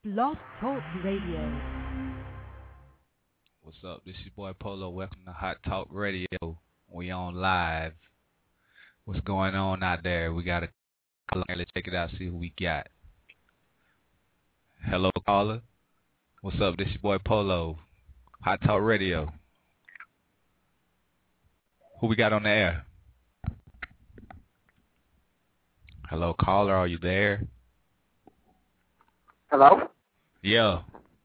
Blog Talk Radio. What's up? This is your boy Polo. Welcome to Hot Talk Radio. We on live. What's going on out there? We got a caller. Let's check it out, see who we got. Hello, caller. What's up? This is your boy Polo. Hot Talk Radio. Who we got on the air? Hello, caller. Are you there? Hello? Yeah.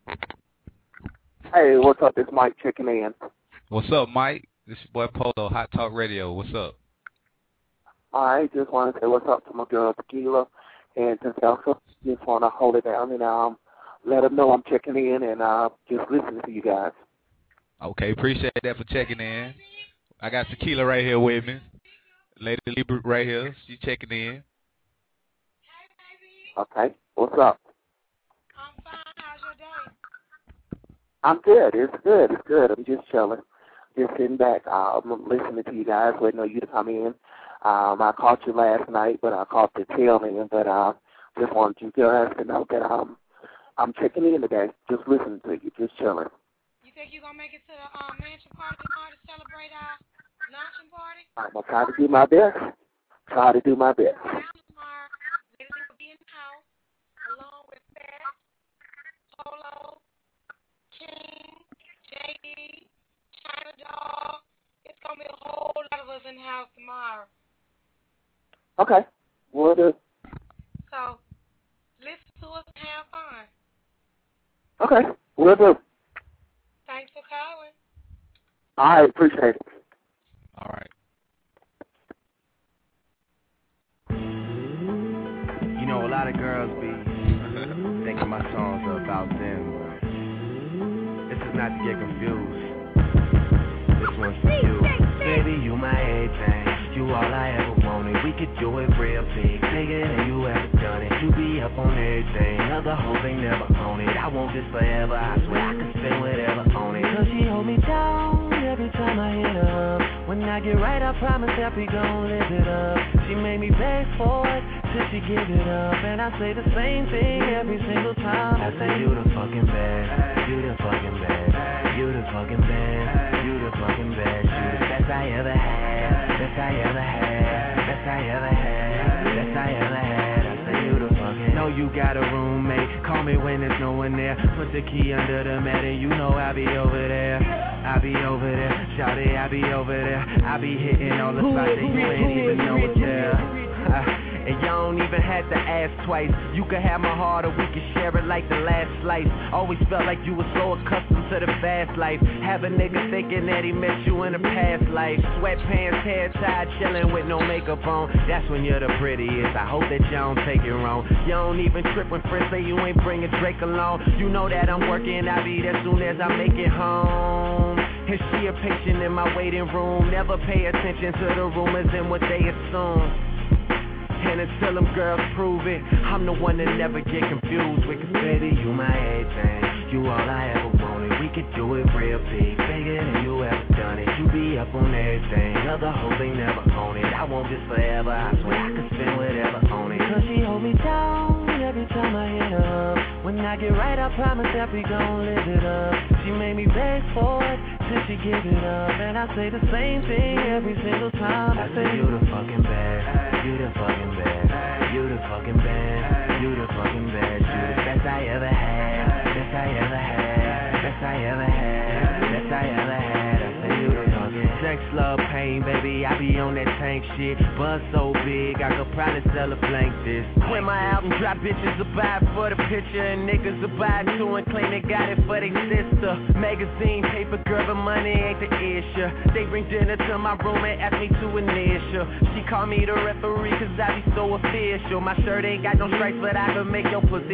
Hey, what's up? It's Mike checking in. What's up, Mike? This is your boy Polo, Hot Talk Radio. What's up? I just want to say what's up to my girl Tequila and Tenselsa. Just want to hold it down and let them know I'm checking in and just listening to you guys. Okay, appreciate that for checking in. I got Tequila right here with me. Lady Libra right here. She's checking in. Okay, what's up? I'm fine. How's your day? I'm good. It's good. It's good. I'm just chilling. Just sitting back. I'm listening to you guys, waiting on you to come in. I caught you last night, but I caught the tail end. But just wanted you guys to know that I'm checking in today, just listening to you, just chilling. You think you're going to make it to the mansion party tomorrow to celebrate our launching party? I'm going to try to do my best. Try to do my best. Tomorrow, ladies will be in the house, along with Beth, Polo, King, J.D., China Dog. It's going to be a whole lot of us in the house tomorrow. Okay. Will do. So, listen to us and have fun. Okay. Will do. Thanks for calling. All right. Appreciate it. All right. You know, a lot of girls be thinking my songs are about them, but this is not to get confused. This one's for you. Baby, you my everything. You all I ever wanted. We could do it real big, bigger than you ever done it. You be up on everything, other hoes ain't never on it. I want this forever, I swear I could spend whatever on it. Cause she hold me down every time I hit up. When I get right, I promise that we gon' live it up. She made me beg for it till she give it up. And I say the same thing every single time. I say you the fucking best, you the fucking best, you the fucking best, you the fucking best, you the best I ever had, best I ever had, best I ever had, best I ever had. I say you the fucking. Know you got a roommate, call me when there's no one there. Put the key under the mat and you know I'll be over there. I be over there, shout it, I be over there. I be hitting all the spots that you ain't even know it's there. And y'all don't even have to ask twice. You can have my heart or we can share it like the last slice. Always felt like you were so accustomed to the fast life. Have a nigga thinking that he met you in a past life. Sweatpants, hair tied, chilling with no makeup on. That's when you're the prettiest. I hope that y'all don't take it wrong. You don't even trip when friends say you ain't bringing Drake along. You know that I'm working, I'll be there soon as I make it home. And she a patient in my waiting room. Never pay attention to the rumors and what they assume. And until them girls prove it, I'm the one that never get confused with. Cause baby, you my everything, you all I ever wanted. We could do it real big, bigger than you ever done it. You be up on everything, other hoes ain't never on it. I want this forever, I swear I could spend whatever on it. Cause she hold me down every time I hit up. When I get right, I promise that we gon' live it up. She made me beg for it till she give it up. And I say the same thing every single time. I say you the fucking best, you the fucking best, you the fucking best, you the fucking best, you the best I ever had, best I ever had, best I ever had, best I ever had. I say you the fucking sex, love, pain, baby, I be on that tank shit. Buzz so big, I could probably sell a blank this. When my album drop, bitches will buy it for the picture, and niggas will buy it too and claim they got it for their sister. Magazine, paper, girl, but money ain't the issue. They bring dinner to my room and ask me to initial. She call me the referee cause I be so official. My shirt ain't got no stripes, but I can make your pussy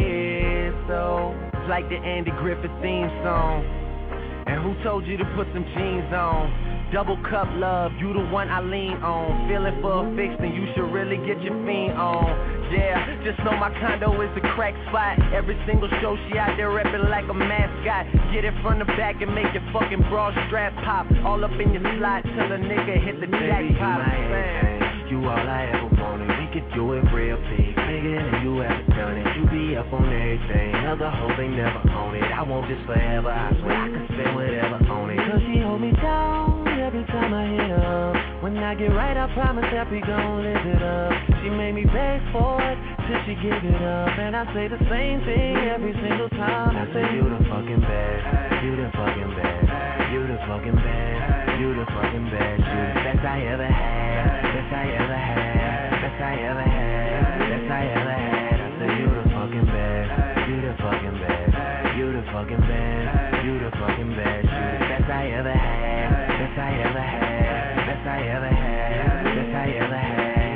whistle. It's like the Andy Griffith theme song. And who told you to put some jeans on? Double cup love, you the one I lean on. Feeling for a fix, then you should really get your fiend on. Yeah, just know my condo is the crack spot. Every single show she out there reppin' like a mascot. Get it from the back and make your fucking bra strap pop. All up in your slot till a nigga hit the jackpot. You all I ever wanted. We could do it real big, bigger nigga and you ever done it. You be up on everything, other hoes ain't never on it. I want this forever, I swear I could spend whatever on it. Cause she hold me down every time I hit her. When I get right, I promise that we gon' live it up. She made me beg for it till she give it up. And I say the same thing every single time. I say you the fucking best, you the fucking best, you the fucking best, you the fucking best, you the best I ever had, best I ever had, best I ever had, best I ever had. I say you the fucking best, you the fucking best, you the fucking best, you the fucking best, you the best I ever had, best I ever had, best I ever had, best I ever had.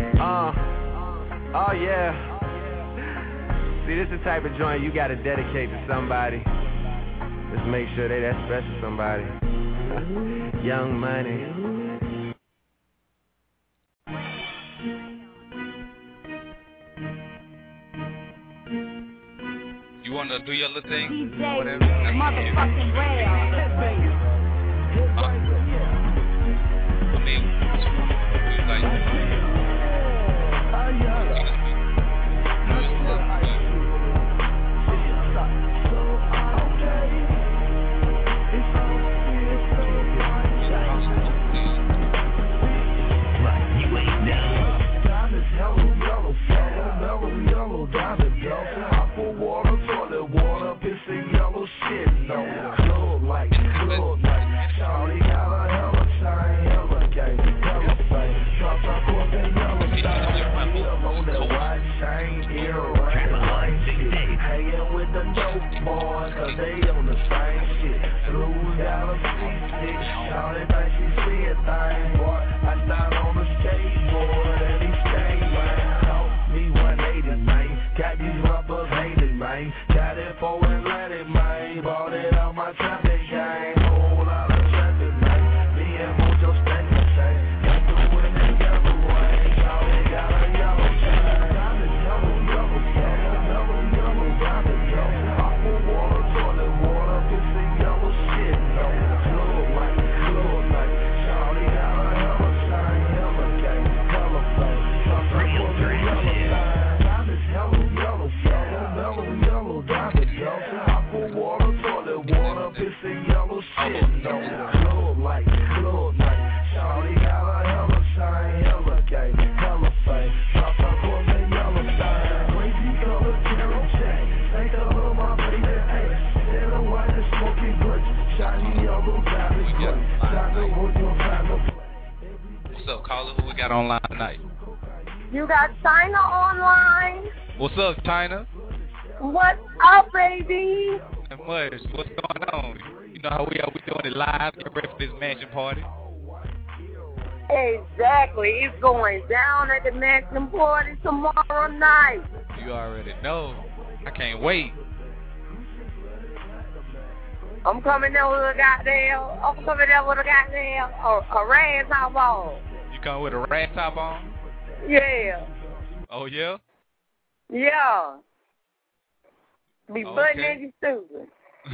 Oh yeah. See, this is the type of joint you gotta dedicate to somebody. Just make sure they that special somebody. Young Money. You wanna do your little thing? DJ, Whatever. motherfucking rare. I mean, like. What's up, caller? Who we got online tonight? You got China online. What's up, China? What's up, baby? And much. What's going on? You know how we doing it live. Get ready for this mansion party. Exactly. It's going down at the mansion party tomorrow night. You already know. I can't wait. I'm coming there with a goddamn a rag top on. You coming with a rag top on? Yeah. Oh, yeah? Yeah. Be Okay. butt nigga stupid.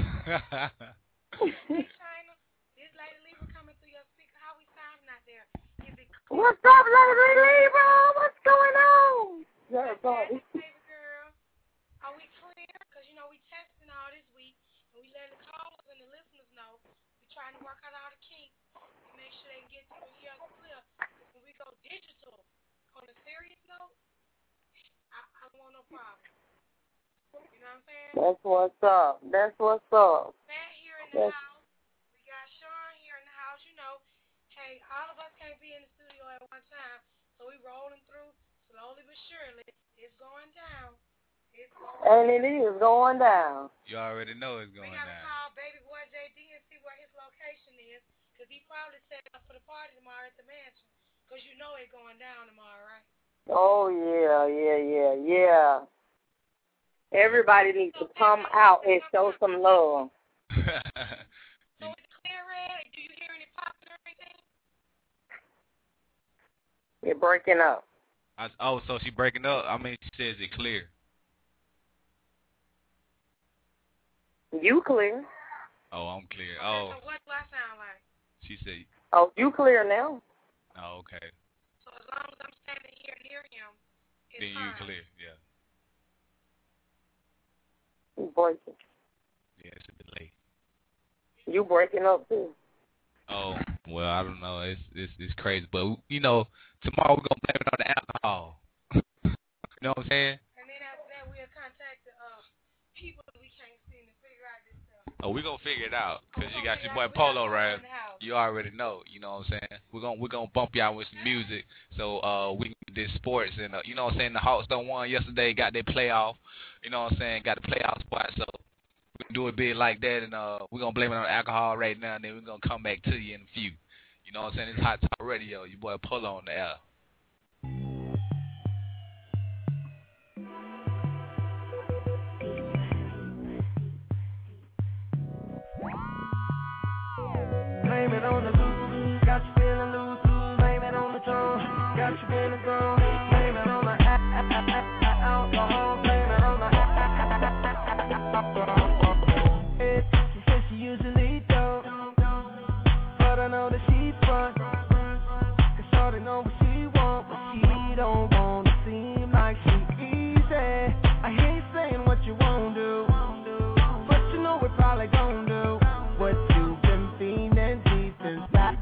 China, this Lady Libra coming through your speaker. How we sounding out there? Is it clear? What's up, Lady Libra? What's going on? Yeah, Baby girl, are we clear? Because, you know, we testing all this week, and we letting the callers and the listeners know. We trying to work out all the kinks and make sure they can get through and hear us clear. Because when we go digital, on a serious note, I don't want no problem. You know what I'm saying? That's what's up. That's what's up. Matt here in the house. We got Sean here in the house. You know, hey, all of us can't be in the studio at one time, so we rolling through slowly but surely. It's going down. And it is going down. You already know it's going down. We got to down. call baby boy JD and see where his location is, because he probably set up for the party tomorrow at the mansion, because you know it's going down tomorrow, right? Oh, yeah. Everybody needs to come out and show some love. So it's clear, Red? Do you hear any popping or anything? You're breaking up. So she breaking up? I mean, she says it clear. You clear. Oh, I'm clear. Oh. So what do I sound like? She said. Oh, you clear now. Oh, okay. So as long as I'm standing here near him Then you clear, yeah. You breaking. Yeah, it's a delay. You breaking up too. Oh, well, I don't know. It's crazy, but you know, tomorrow we're gonna blame it on the alcohol. You know what I'm saying? And then after that, we'll contact the people we can't seem to figure out this stuff. Oh, we're gonna figure it out, cause you got your boy Polo, right? You already know. You know what I'm saying? We're gonna bump y'all with some music, so we can do sports and you know what I'm saying. The Hawks done won yesterday, got their playoff. You know what I'm saying? Got the playoff spot, so we can do it big like that, and we're gonna blame it on alcohol right now, and then we're gonna come back to you in a few. You know what I'm saying? It's Hot Talk Radio. Your boy Polo on the air. Blame it on the loose, got you feeling loose. Blame it on the tone, got you feeling gone. Blame it on the alcohol. Blame it on the alcohol. She says she usually don't, but I know that she's fun. Cause shorty know what she want, but she don't want to seem like she easy. I hear you saying what you won't do, but you know we probably gon' do what you've been feeling deep inside.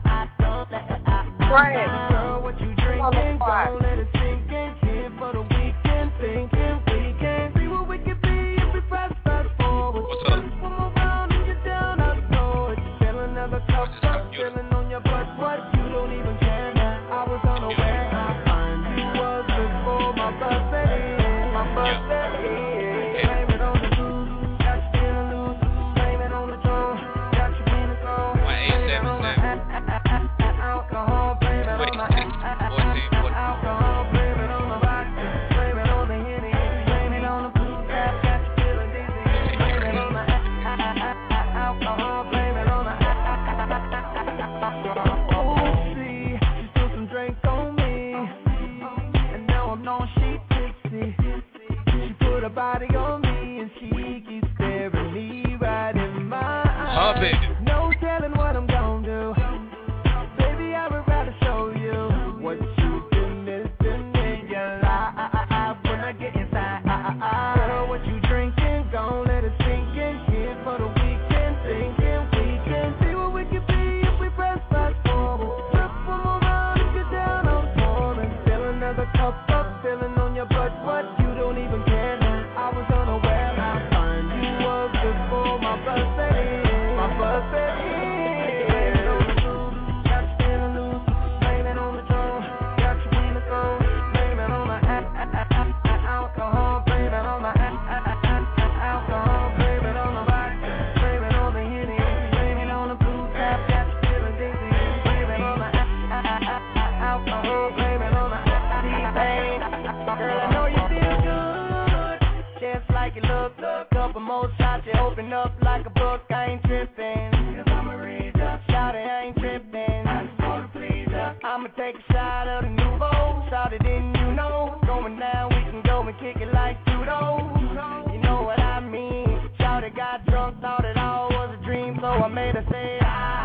Girl, what you drinking? Don't let it sink in. Here for the weekend, thinking we can see what we can be if we fast forward. What's up? One more round and you're down, I know it. Fill another cup up, feeling on your butt. What? You don't even care now. I was unaware. I find you was before my birthday. My birthday. Blame it on the booze, got you feeling loose. Blame it on the drone, got you feeling cold. Blame it on the alcohol. Blame it on the alcohol. Blame it on the vodka. Blame it on the Henny. Blame it on the blue cap, got you feeling dizzy. Blame it on the alcohol. Blame it on the alcohol. Oh, see, she spilled some drink on me, and now I'm knowing she tipsy. She put her body on me, and she keeps staring me right in my eyes. Hump it. No telling what I'm gonna do. Baby, I would rather show you what you've been missing in your life when I get inside. Girl, what you drinking? Gon' let it sink in. Here for the weekend, thinking we can see what we can be if we press fast forward. Flip one more round if you're down, I'm pouring. Fill another cup up, feeling on your butt. What? You don't even care now. I was unaware. I find you was before my birthday. My birthday. Blame it on the booze, got you feeling loose. Blame it on the drone, got you feeling cold. Blame it on the alcohol. Blame it on the alcohol. Blame it on the vodka. Blame it on the Henny. Blame it on the blue cap, got you feeling dizzy. Blame it on the alcohol. Blame it on the T-Pain. Girl, I know you feel good, just like you look. Couple more shots, you open up like a book. I ain't tripping, cause I'm a reader. Shout it, I ain't tripping, I just wanna please her. I'ma take a shot of the Nouveau. Shout it, didn't you know? Going down, we can go and kick it like judo. You know what I mean? Shout it, got drunk, thought it all was a dream, so I made her say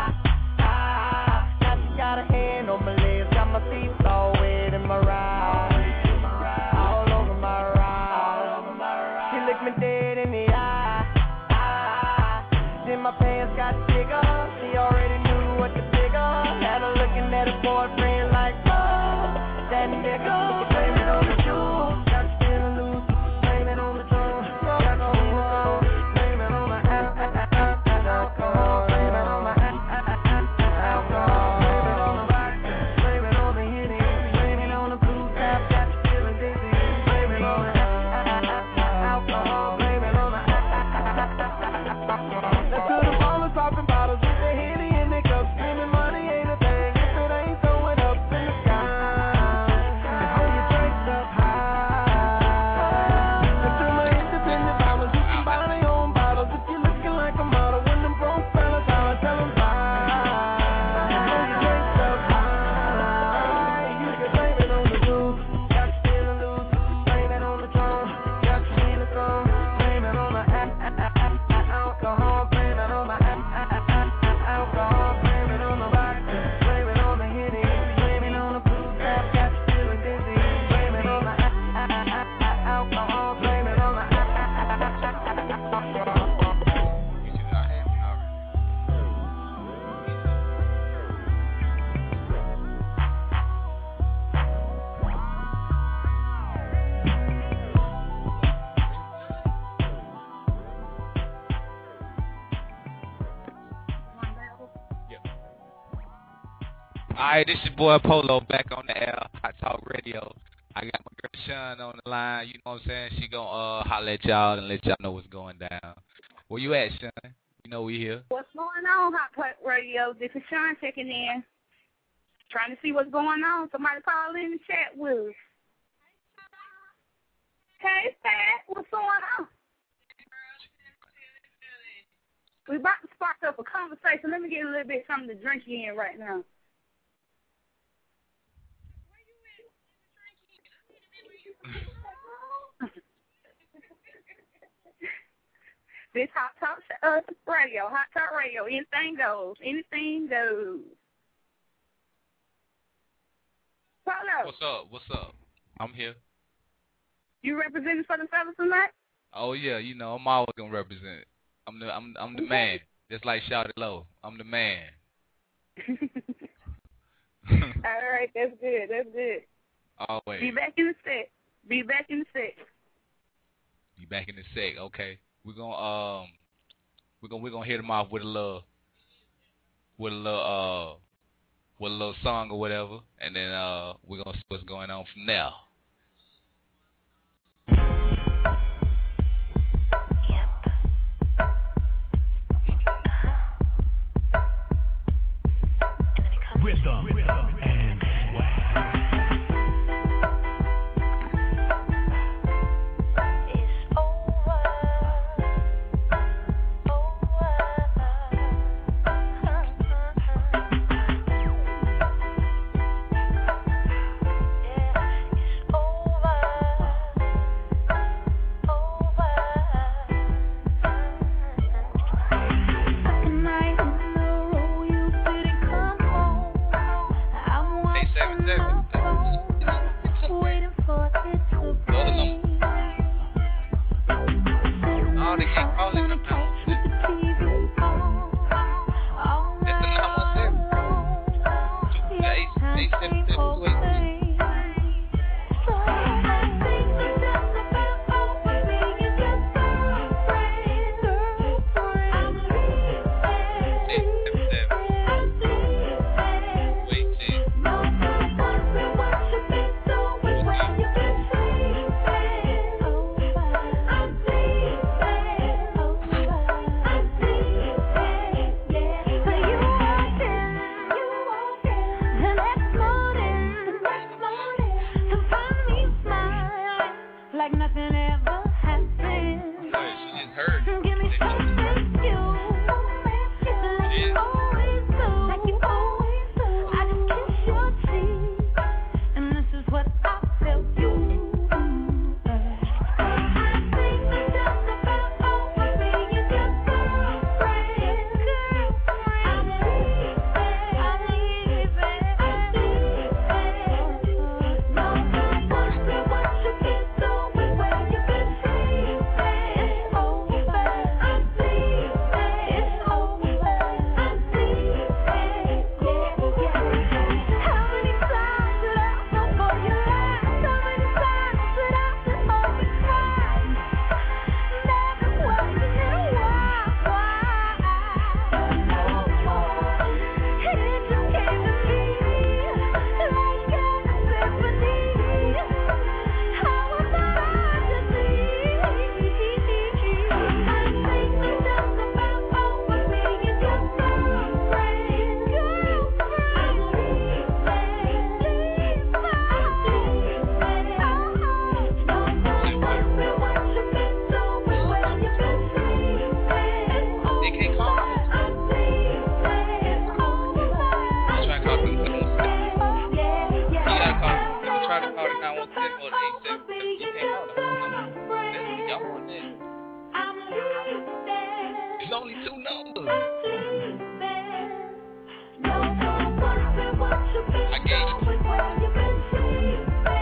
now she got a hand on my legs, got my feet all wet in my ride. All over my ride. She looked me dead in the eye. Then my pants got bigger. She already knew what to figure. Had her looking at her boyfriend like, oh, that nigga. Blame it on the shoes, got you feeling loose. Blame it on the drone, got you feeling cold. Blame it on the alcohol. Blame it on the alcohol. Blame it on the vodka. Blame it on the Henny. Blame it on the blue cap, got you feeling dizzy. Blame it on the alcohol. Blame it on the alcohol. Now to the ballers popping bottles with the Henny in their cups, spending money ain't a thing if it ain't throwing up in the sky. Alright, this your boy Polo back on the air, Hot Talk Radio. I got my girl Sean on the line, you know what I'm saying? She gonna holler at y'all and let y'all know what's going down. Where you at, Sean? You know we here. What's going on, Hot Talk Radio? This is Sean checking in. Trying to see what's going on. Somebody call in the chat with us. Hey, Pat, what's going on? We about to spark up a conversation. Let me get a little bit something to drink in right now. This Hot Talk Radio, Hot Talk Radio, anything goes, anything goes. Polo. What's up? I'm here. You representing for the fellas tonight? Oh yeah, you know I'm always gonna represent it. I'm the man. Just like Shout It Low, I'm the man. All right, that's good. That's good. Always. Be back in the set. Be back in the set. Be back in the set. Okay. We're gonna hit them off with a little song or whatever, and then we're gonna see what's going on from there. Rhythm and swag.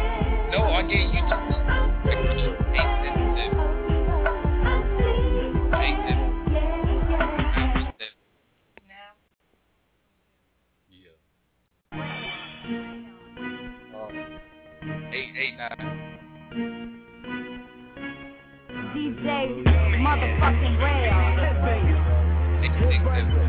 I gave you 2. stay motherfucking real.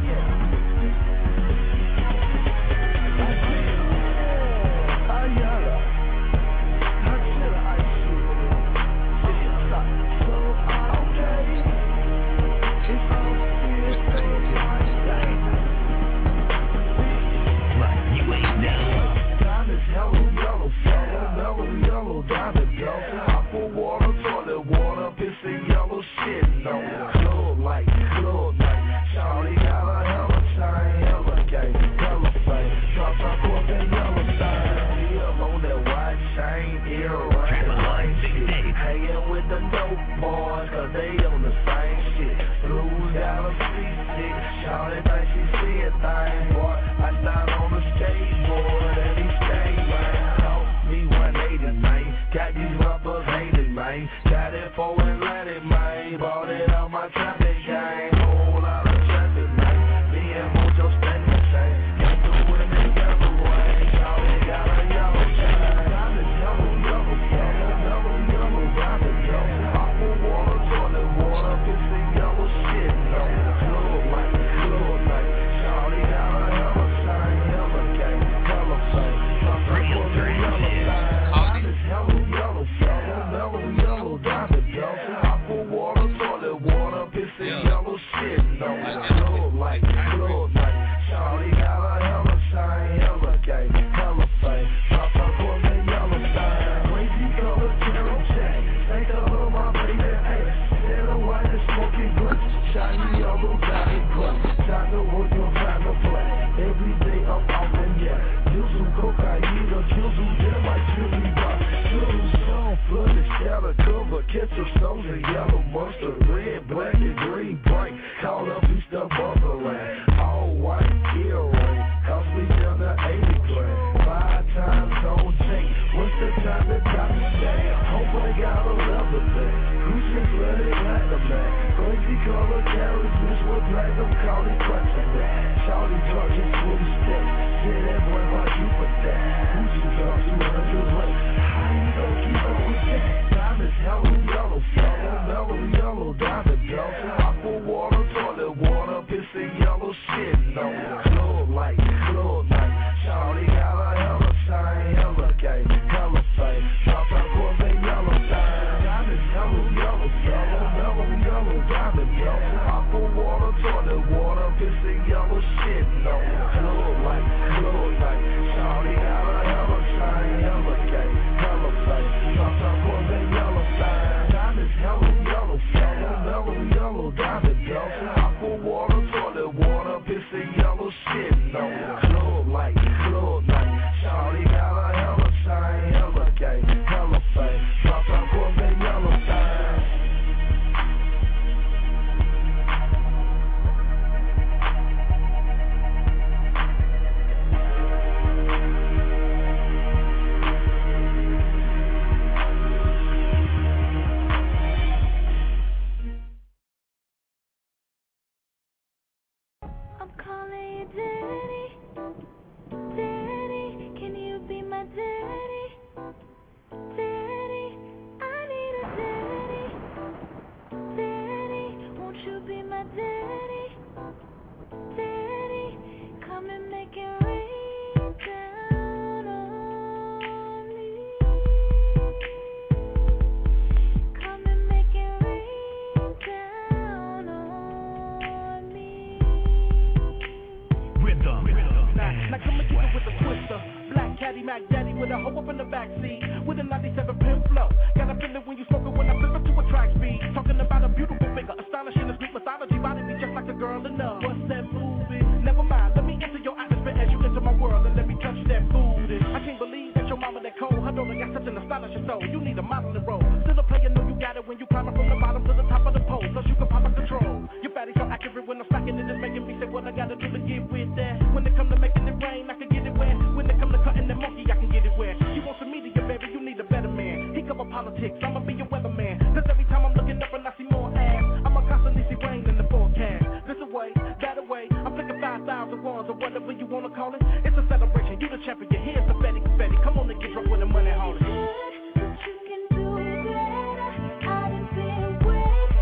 But you can do better. I done been with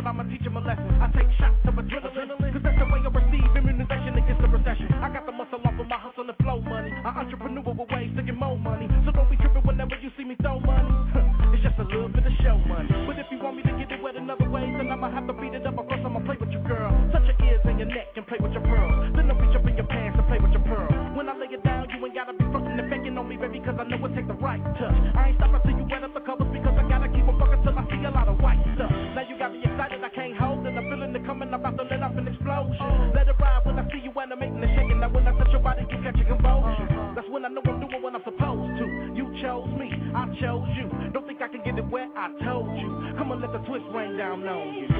I'ma teach him a lesson. I take shots of adrenaline, cause that's the way I receive immunization against the recession. I got the muscle off of my hustle and flow money. An entrepreneur with ways to get more money. So don't be tripping whenever you see me throw money. It's just a little bit of show money. But if you want me to get it wet another way, then I'ma have to beat it up. Of course I'ma play with you, girl. Touch your ears and your neck and play with your pearls. Then I'll reach up in your pants and play with your pearls. When I lay it down, you ain't gotta be frontin' and faking on me, baby, cause I know it take the right touch. I ain't stopping till you wet up the covers because I gotta keep on fucking till I see a lot of white stuff. Now you got me excited, I can't hold it. I'm feeling it coming, I'm about to let off an explosion. Let it ride when I see you animating and shaking. Now when I touch your body, you catch your composure. That's when I know I'm doing what I'm supposed to. You chose me, I chose you. Don't think I can get it wet, I told you. Come on, let the twist rain down on you.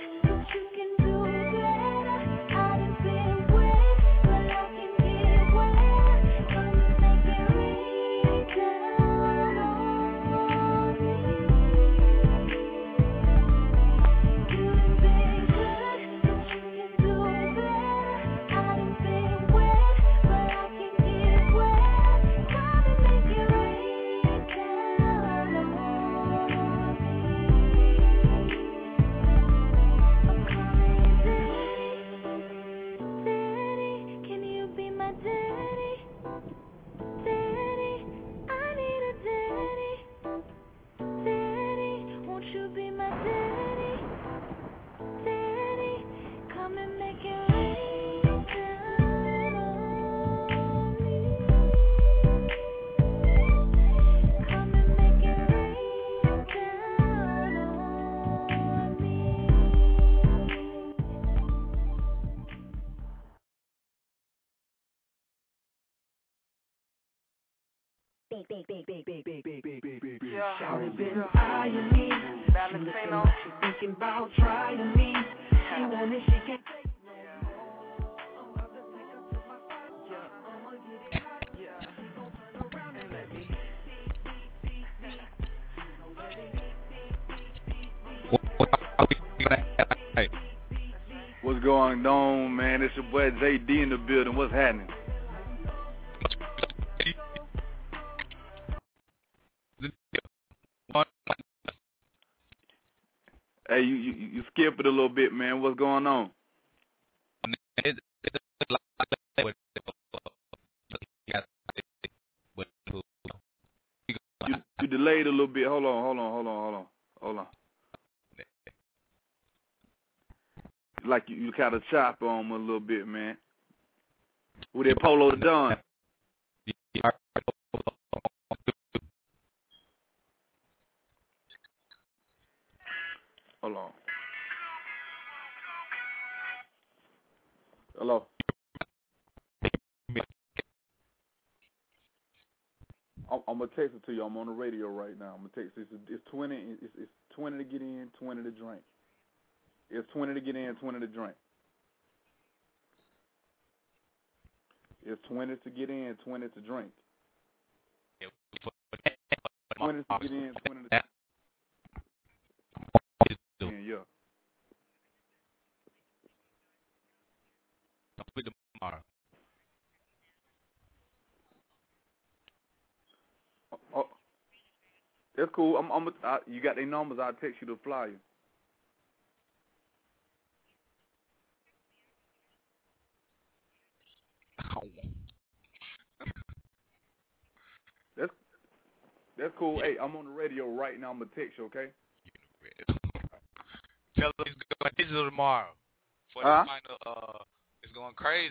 Shawty been eyeing me. Valentino. She thinking about trying me. She want it, she can't take no more. I'm about to take her to my spot. Yeah, I'ma get it hot. Yeah, she gon' turn around and let me What's going on, man? It's your boy JD in the building. What's happening? Hey, you skip it a little bit, man. What's going on? You delayed a little bit. Hold on. Like you kind of chop on him a little bit, man. With that Polo Don. Hold on. Hello. I'm gonna text it to you. I'm on the radio right now. I'm gonna text it. It's 20. It's 20 to get in, 20 to drink. It's 20 to get in, 20 to drink. It's 20 to get in, 20 to drink. 20 to get in, 20 to drink. Yeah. Tomorrow. Oh, that's cool. You got their numbers. I'll text you the flyer. That's cool. Hey, I'm on the radio right now. I'm gonna text you, okay? Tell them he's going digital tomorrow. For the final, it's going crazy.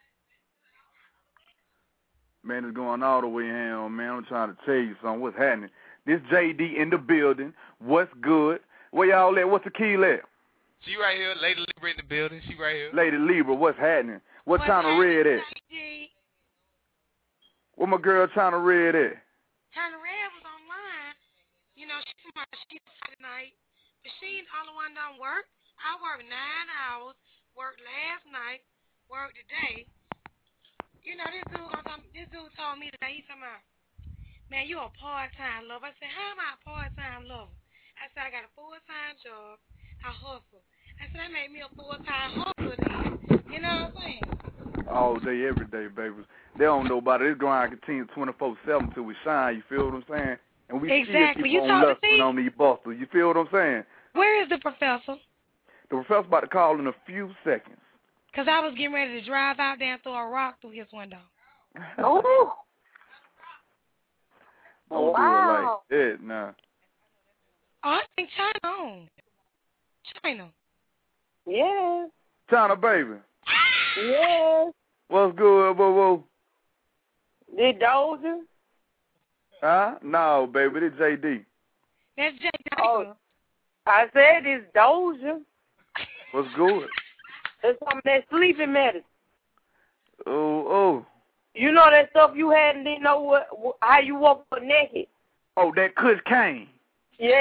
Man, it's going all the way in, man. I'm trying to tell you something. What's happening? This JD in the building. What's good? Where y'all at? What's the key at? She right here. Lady Libra in the building. She right here. Lady Libra, what's happening? What China Red at? Where my girl China Red at? China Red was online. You know, she tonight. But she ain't all the one done work. I worked 9 hours, worked last night, worked today. You know, this dude told me today, he told me, man, you a part-time lover. I said, how am I a part-time lover? I said, I got a full-time job. I hustle. I said, that made me a full-time hustler then. You know what I'm saying? All day, every day, baby. They don't know about it. This grind continues 24/7 till we shine. You feel what I'm saying? And we exactly. still keep on lusting on these busters. You feel what I'm saying? Where is the professor? The professor about to call in a few seconds. Because I was getting ready to drive out there and throw a rock through his window. Oh. Don't Wow. do it like that, nah. Oh, I think China on. China. Yes. China, baby. Yes. What's good, boo-boo? Did Doja? Huh? No, baby, this JD. That's J. Oh, I said it's Doja. What's good? It's some of that sleeping medicine. Oh. You know that stuff you had and didn't know how you woke up naked? Oh, that Kush Kane. Yeah.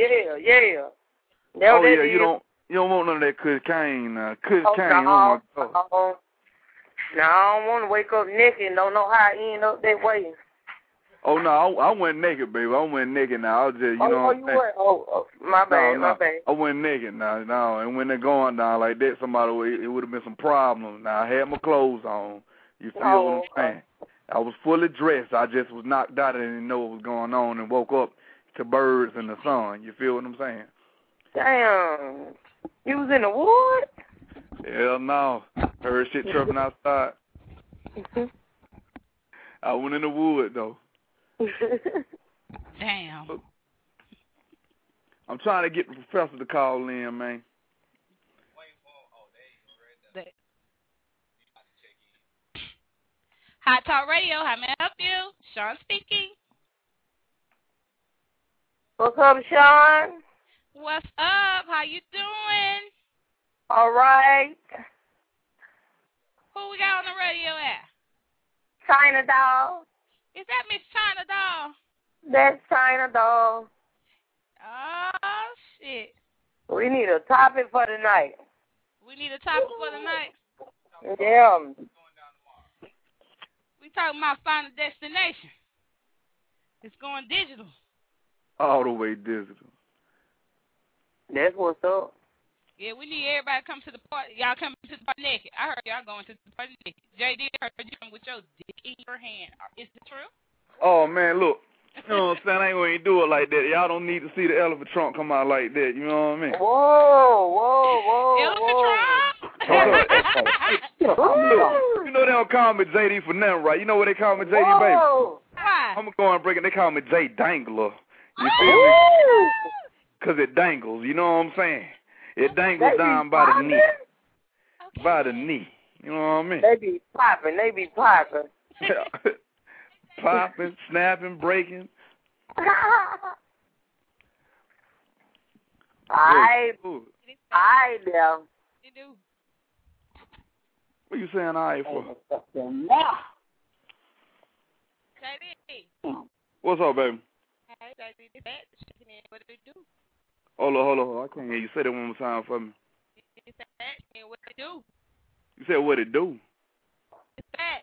Oh, yeah, you don't want none of that Kush Kane. Kush Kane, oh, my God. No, I don't want to wake up naked and don't know how I end up that way. Oh, no, I went naked, baby. I went naked now. I was just, you know what I'm saying? Oh, my bad, my bad. I went naked now, no. And when they're going down like that, it would have been some problems. Now, I had my clothes on. You feel what I'm saying? I was fully dressed. I just was knocked out and didn't know what was going on and woke up to birds and the sun. You feel what I'm saying? Damn. You was in the woods? Hell no. Heard shit chirping outside. I went in the wood, though. Damn. I'm trying to get the professor to call in, man. Hot Talk Radio, how may I help you? Sean speaking. What's up, Sean? What's up? How you doing? All right. Who we got on the radio at? China Doll. Is that Miss China Doll? That's China Doll. Oh, shit. We need a topic for tonight. We need a topic for tonight? Yeah. We talking about finding a destination. It's going digital. All the way digital. That's what's up. Yeah, we need everybody to come to the party. Y'all coming to the party naked. I heard y'all going to the party naked. JD, I heard you with your dick in your hand. Is it true? Oh, man, look. You know what I'm saying? I ain't going to do it like that. Y'all don't need to see the elephant trunk come out like that. You know what I mean? Whoa. Elephant trunk? You know they don't call me JD for nothing, right? You know what they call me, JD, baby? Why? I'm going to go and break it. They call me J Dangler. You feel me? Because it dangles. You know what I'm saying? It dangles down by the knee. Okay. By the knee. You know what I mean? They be popping. Popping, snapping, breaking. I know. You do. What you saying I for? JD. What's up, baby? Hey, JD, what did it do? Hold on. I can't hear you. Say that one more time for me. It's that, what it do? You said what it do? It's that.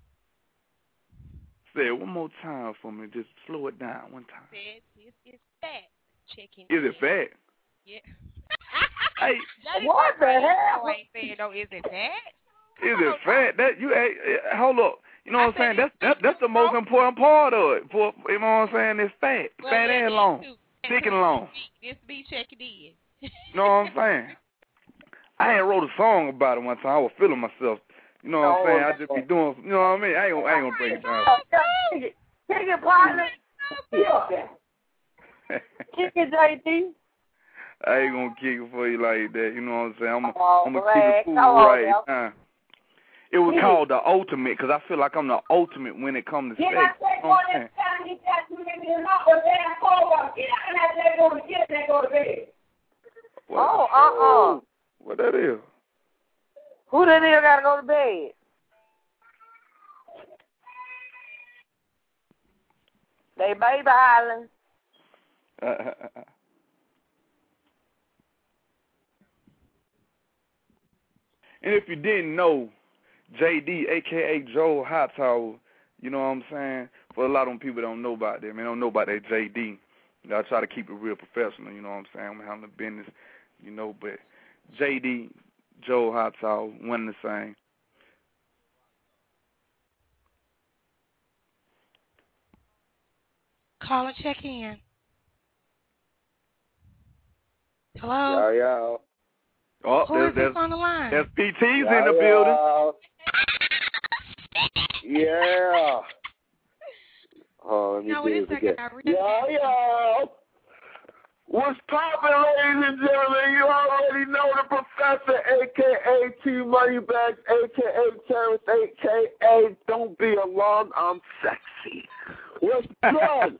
Say it one more time for me. Just slow it down one time. It's fat. Chicken. Is it fat? Yeah. Hey, what the hell? I ain't saying no. Is it fat? Is it fat? That you? Hey, hold up. You know what I'm saying? That's the most important part of it. For you know what I'm saying? It's fat, fat and long, thick and long. This be checking in. You know what I'm saying? I ain't wrote a song about it one time. I was feeling myself. You know what I'm saying? I just be doing. You know what I mean? I ain't gonna break it down. Kick it, partner. Kick it, JD. I ain't gonna kick it for you like that. You know what I'm saying? I'm gonna keep it cool right now. It was called The Ultimate because I feel like I'm the ultimate when it comes to sex. You know what I'm saying? What that is? Who that is gotta go to bed? They baby island. And if you didn't know, JD, a.k.a. Joe Hightower, you know what I'm saying? For a lot of them people that don't know about them, they don't know about that JD. I try to keep it real professional, you know what I'm saying? I'm handling business, you know, but JD, Joe Hightower, one and the same. Call and check in. Hello? Yo. Oh, Who is this on the line? There's PT's in the building. Yeah. Oh, let me do this again. Yeah. What's poppin', ladies and gentlemen? You already know the professor, a.k.a. T-Moneybags, a.k.a. Terrence, a.k.a. Don't Be Alarmed, I'm Sexy. What's good?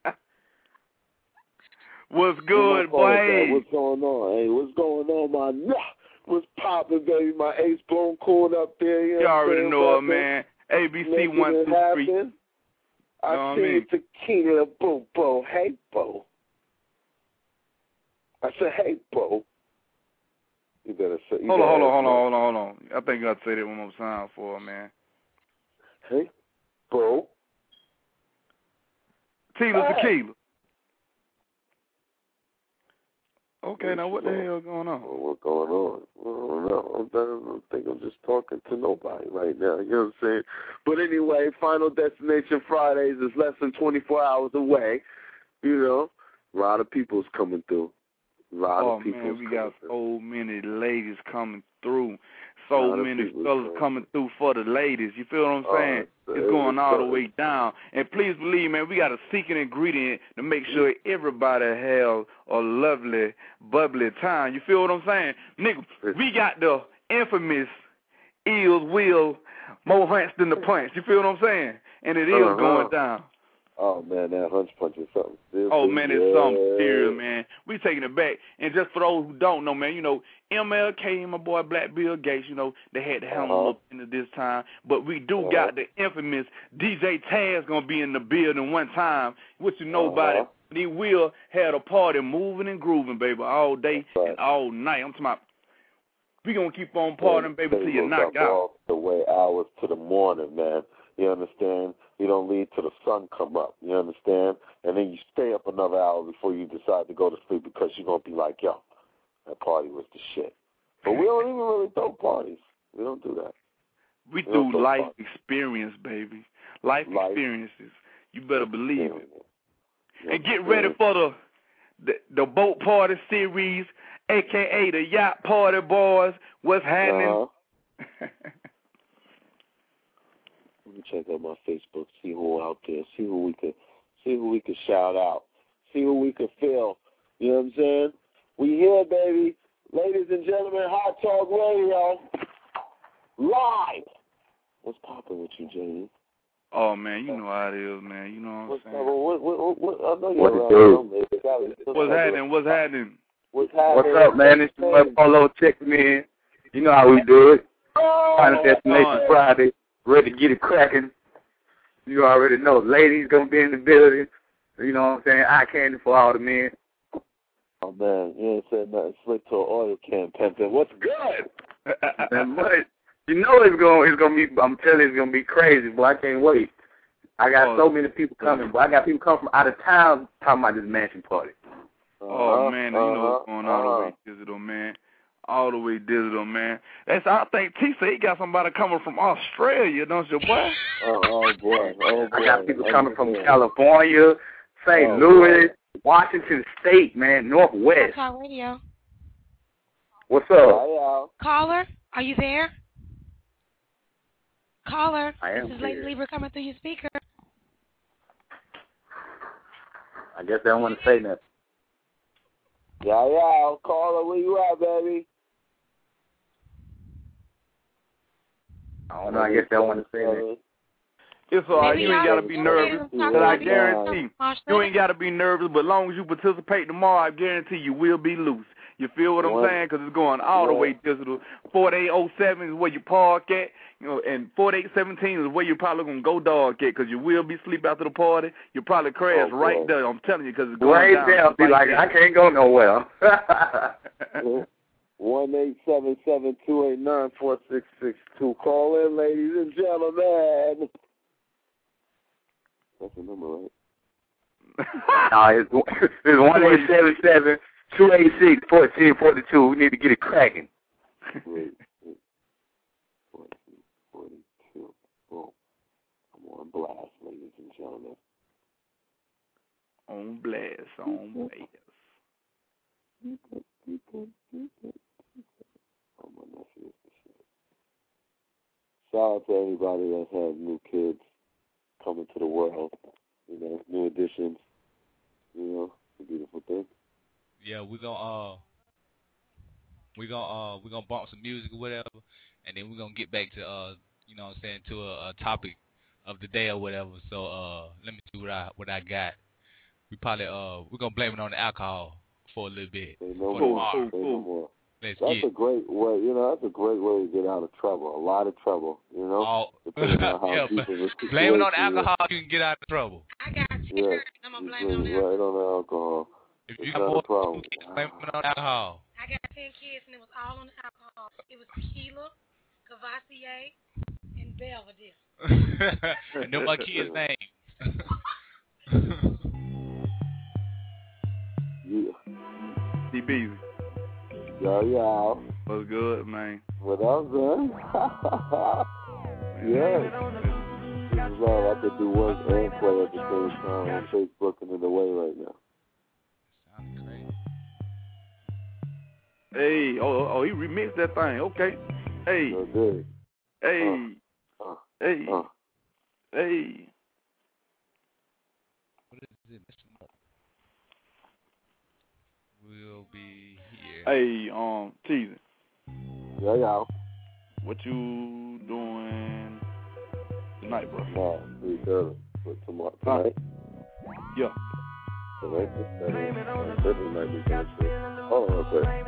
What's good, boy? What's going on? Hey, what's going on, my What's poppin', baby? My ace blown corn up there. You already know it, man. ABC 123. I see Tequila, Bo, Bo. Hey, Bo. I said, hey, Bo. You better say. Hold on. I think you got to say that one more time for her, man. Hey, Bo. Tequila. Okay, now what the hell going on? What's going on? I don't know. I don't think I'm just talking to nobody right now. You know what I'm saying? But anyway, Final Destination Fridays is less than 24 hours away. You know, a lot of people's coming through. Man, we got so many ladies coming through. So many fellas coming through for the ladies. You feel what I'm saying? It's going all the way down. And please believe, man, we got a secret ingredient to make sure everybody has a lovely, bubbly time. You feel what I'm saying? Nigga, we got the infamous Ills Will more hunch than the punch. You feel what I'm saying? And it is going down. Oh, man, that hunch punch is something serious. Oh, man, it's something serious, man. We taking it back. And just for those who don't know, man, you know, MLK and my boy Black Bill Gates, you know, they had to handle up into this time. But we do got the infamous DJ Taz going to be in the building one time. What you know about it, he will had a party moving and grooving, baby, all day and all night. I'm talking about, we going to keep on partying, baby, till you knock out. All the way hours to the morning, man. You understand? You don't leave till the sun come up. You understand? And then you stay up another hour before you decide to go to sleep because you're going to be like, yo, that party was the shit. But we don't even really throw parties. We don't do that. We do life experience, baby. Life experiences. You better believe it. And get ready for the boat party series, a.k.a. the yacht party boys. What's happening? Let me check out my Facebook, see who out there, see who we could shout out, see who we could feel. You know what I'm saying? We here, baby. Ladies and gentlemen, Hot Talk Radio. Live. What's poppin' with you, Jamie? Oh, man, you know how it is, man. You know what I'm saying? I know you're What's happening? What's up, man? It's your boy Polo checking in. You know how we do it. Final Destination Friday. Ready to get it cracking. You already know. Ladies going to be in the building. You know what I'm saying? Eye candy for all the men. Oh, man. You ain't said nothing slick to an oil can, pimpin'. What's good? Man, but you know it's gonna be, I'm telling you, it's going to be crazy, boy. I can't wait. I got so many people coming, but I got people coming from out of town talking about this mansion party. Oh, man, you know what's going on all the way digital, man. All the way digital, man. I think T said he got somebody coming from Australia, don't you, boy? Oh, boy. I got people coming from California, St. Louis, Washington State, man, Northwest. Talk Radio. What's up? Caller, are you there? Caller, this is Lady Lieber coming through your speaker. I guess they don't want to say nothing. Yeah. Caller, where you at, baby? I don't know. I guess they don't want to say that. It's all right. You ain't got to be nervous. But I guarantee you ain't got to be nervous. But as long as you participate tomorrow, I guarantee you will be loose. You feel what I'm saying? Because it's going all the way digital. 4807 is where you park at, you know, and 4817 is where you're probably going to go dog at because you will be asleep after the party. You'll probably crash right there. I'm telling you because it's going down. Right there. Be like, I can't go nowhere. 1-877-289-4662. Call in, ladies and gentlemen. That's the number, right? No, it's 1-877-286-1442. We need to get it cracking. 42. Boom. I'm on blast, ladies and gentlemen. On blast. shout out to anybody that's had new kids coming to the world. You know, new additions. You know, it's a beautiful thing. Yeah, we're gonna bump some music or whatever, and then we're gonna get back to you know what I'm saying, to a topic of the day or whatever. So let me see what I got. We probably we're gonna blame it on the alcohol for a little bit. Cool. That's a great way. You know, that's a great way to get out of trouble. A lot of trouble. You know, depending on how deep of a situation blame it on the alcohol, you can get out of trouble. I got you. Yeah, I'm gonna blame it on the right on the alcohol. If you got more than 2 kids, blame it on the alcohol. I got 10 kids, and it was all on the alcohol. It was tequila, Cavassier, and Belvedere. And know my kids' names. Yeah. DB. Yo. What's good, man? What up, man? Yeah. This is all I could do work and play at the same time on Facebook and in the way right now. Sounds great. Hey, he remixed that thing. Okay. Hey. Okay. Hey. Hey. Hey. What is it, Mr. Mark? We'll be here. Hey, Teasy. Yeah. What you doing tonight, bro? 3:30 for tomorrow. Tonight? Yeah. Tonight, this might be good shit. Hold on real quick.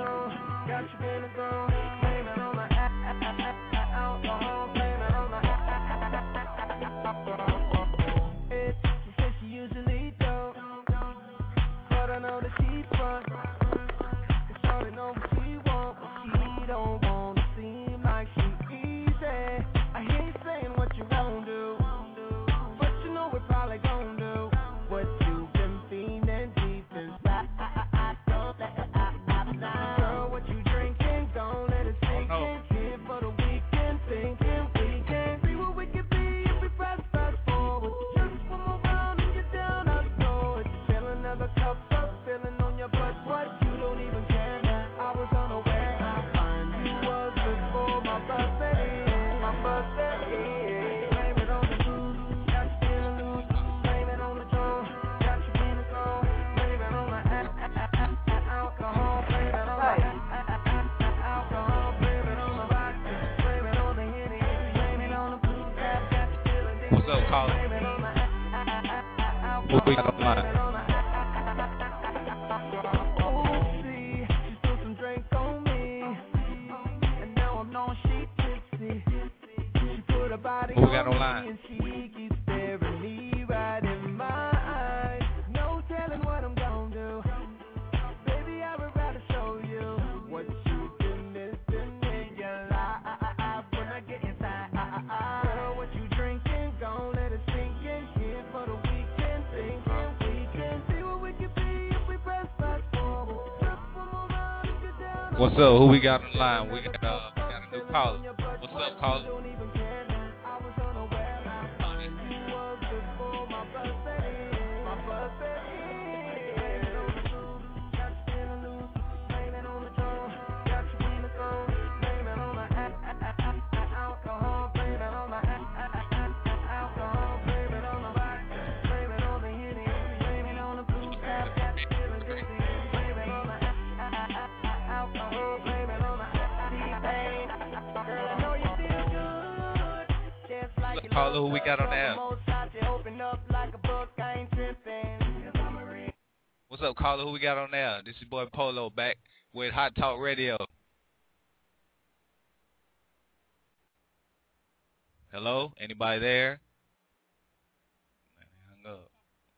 What's up, Colin? What we got on the line? Who we got on the line? What's up? Who we got on the line? We got a new caller. What's up, caller? Caller, who we got on the air? What's up, caller? Who we got on the air? This is boy Polo back with Hot Talk Radio. Hello? Anybody there? Hung up.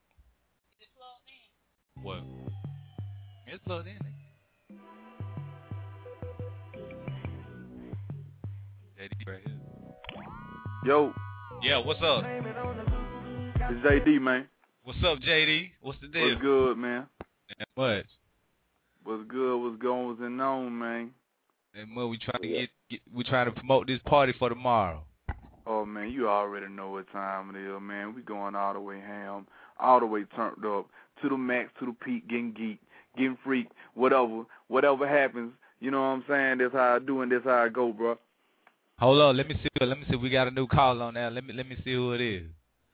What? It's plugged in. JD right here. Yo. Yeah, what's up? It's JD, man. What's up, JD? What's the deal? What's good, man? And what? What's good? What's going? What's on, man? And what we trying to we trying to promote this party for tomorrow. Oh man, you already know what time it is, man. We going all the way ham, all the way turned up to the max, to the peak, getting geek, getting freak, whatever happens. You know what I'm saying? That's how I do and that's how I go, bro. Hold on, let me see. Let me see. We got a new call on there. Let me see who it is.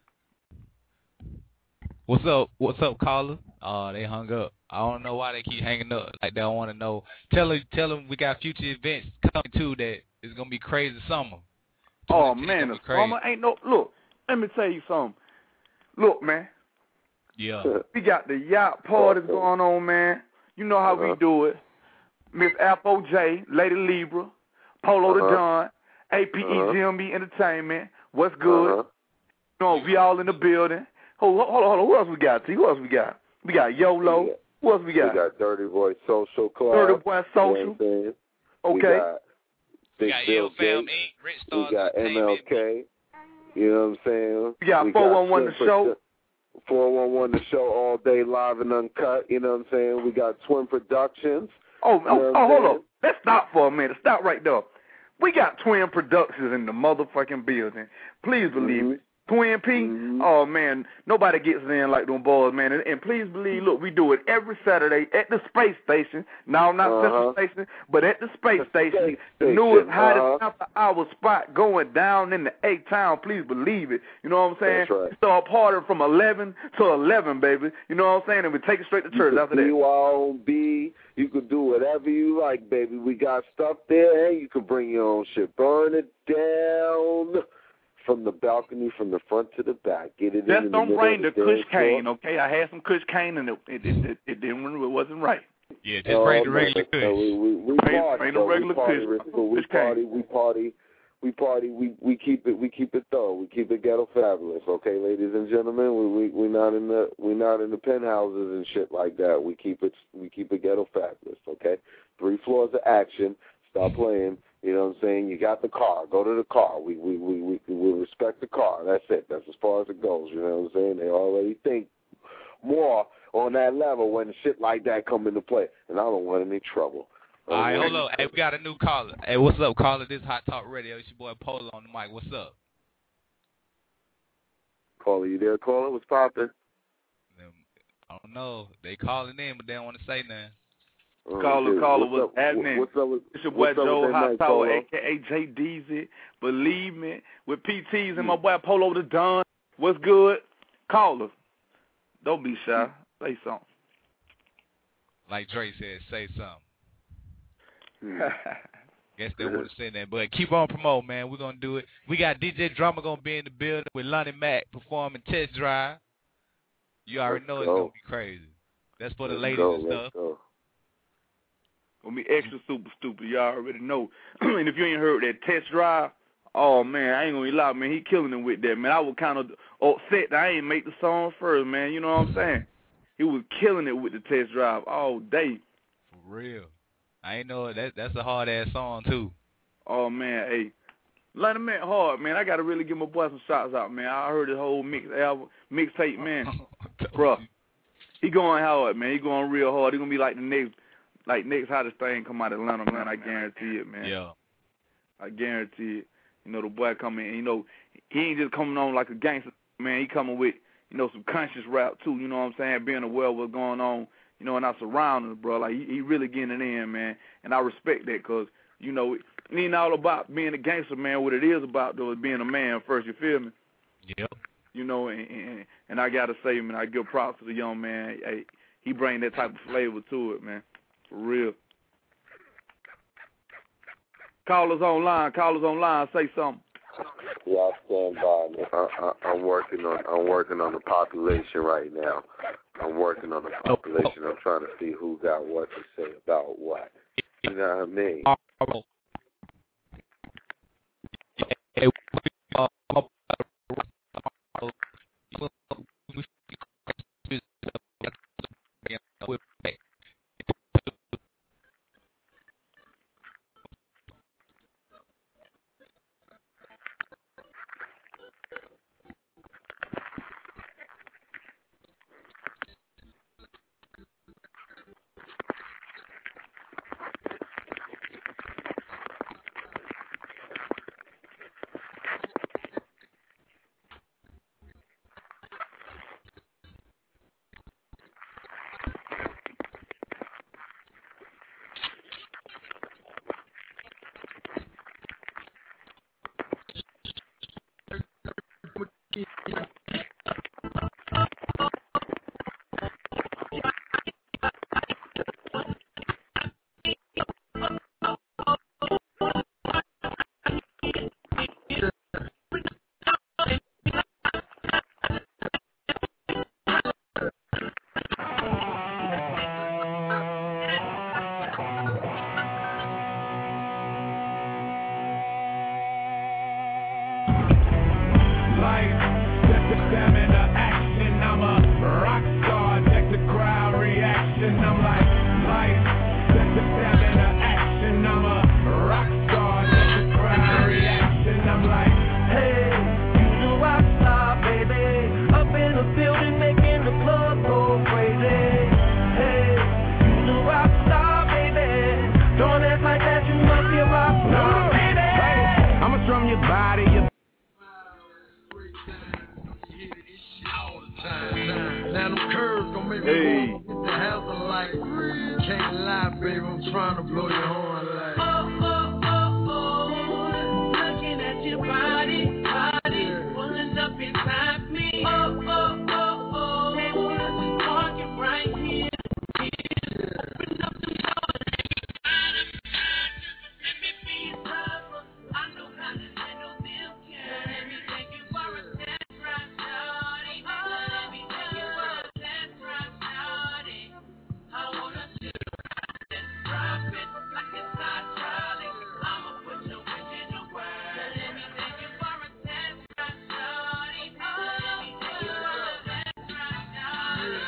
What's up? What's up, caller? Oh, they hung up. I don't know why they keep hanging up. Like they don't want to know. Tell them we got future events coming too. That it's gonna be crazy summer. Oh man, the summer ain't no. Look, let me tell you something. Look, man. Yeah. We got the yacht parties going on, man. You know how we do it. Miss Apple J, Lady Libra, Polo the Don, APE GMB Entertainment. What's good? You know, we all in the building. Hold on. Who else we got, T? Who else we got? We got YOLO. Who else we got? We got Dirty Boy Social Club. Dirty Boy Social. You know okay. We got Big Bill Gates. We got MLK. You know what I'm saying? We got 411 The Show. 411 The Show all day live and uncut. You know what I'm saying? We got Twin Productions. Hold on. Let's stop for a minute. Stop right there. We got Twin Productions in the motherfucking building. Please believe it. Twin P, oh man, nobody gets in like them boys, man. And please believe, look, we do it every Saturday at the Space Station. No, not Central Station, but at the Space Station. The newest, hottest after-hour spot going down in the A-Town. Please believe it. You know what I'm saying? That's right. We start partying from 11 to 11, baby. You know what I'm saying? And we take it straight to church after that. BYOB. You could do whatever you like, baby. We got stuff there, and you can bring your own shit. Burn it down. From the balcony, from the front to the back. Get it just in don't bring the Kush cane, floor. okay? I had some Kush cane and it didn't. It wasn't right. Yeah, just bring the regular Kush. We party. The regular We party. We keep it thorough. We keep it ghetto fabulous, okay, ladies and gentlemen. We're not in the penthouses and shit like that. We keep it ghetto fabulous, okay? 3 floors of action. Stop playing. You know what I'm saying? You got the car. Go to the car. We respect the car. That's it. That's as far as it goes. You know what I'm saying? They already think more on that level when shit like that come into play. And I don't want any trouble. All right, hold on. Hey, we got a new caller. Hey, what's up, caller? This is Hot Talk Radio. It's your boy Polo on the mic. What's up? Caller, you there, caller? What's poppin'? I don't know. They calling in, but they don't want to say nothing. Caller was admin. It's your boy Joe Hot Power, a.k.a. J Deezy. Believe me, with PTs and my boy Polo the Don. What's good? Caller. Don't be shy. Say something. Like Dre said, say something. Guess they want to say that. But keep on promoting, man. We're going to do it. We got DJ Drummer going to be in the building with Lonnie Mac performing Test Drive. You already know it's going to be crazy. That's for the ladies and stuff. Gonna be extra super stupid, y'all already know. And if you ain't heard that Test Drive, oh man, I ain't gonna lie, man, he killing it with that, man. I was kind of upset that I ain't make the song first, man. You know what I'm saying? He was killing it with the Test Drive all day. For real. I ain't know that's a hard ass song too. Oh man, hey, Lonnie Mac hard, man. I gotta really give my boy some shots out, man. I heard his whole mixtape, man. Bruh, he going hard, man. He going real hard. He gonna be like the next hottest thing come out of Atlanta, man. I guarantee it, man. Yeah. I guarantee it. You know, the boy coming in, you know, he ain't just coming on like a gangster, man. He coming with, you know, some conscious rap, too. You know what I'm saying? Being aware of what's going on, you know, and our surroundings, bro. Like, he really getting it in, man. And I respect that because, you know, it ain't all about being a gangster, man. What it is about, though, is being a man first. You feel me? Yep. You know, and I got to say, man, I give props to the young man. Hey, he bring that type of flavor to it, man. For real. Callers online, say something. Yeah, I stand by, man. I'm working on the population right now. I'm trying to see who got what to say about what. You know what I mean? stamina action. I'm a rock star. Check the crowd reaction. I'm like lights. Check the stamina action. I'm a rock star. Check the crowd reaction. I'm like, hey, you the rock star, baby. Up in the building, making the club go crazy. Hey, you the rock star, baby. Don't act like that, you must be a rock star, baby. I'ma strum your body, your now them curves gon' make me go get the house of light. Can't lie, baby, I'm trying to blow your horn like. Looking at your body, pulling up inside me. Just walking right here. Open up the door, let me be your lover. I know how to handle this, girl. Let me take you for a test ride, shawty. Let me take you for a test ride, shawty. I wanna see you ride and drop it like it's not Charlie. I'ma put your wish in the world. Let me take you for a test ride, shawty. Let me take you for a test ride, shawty.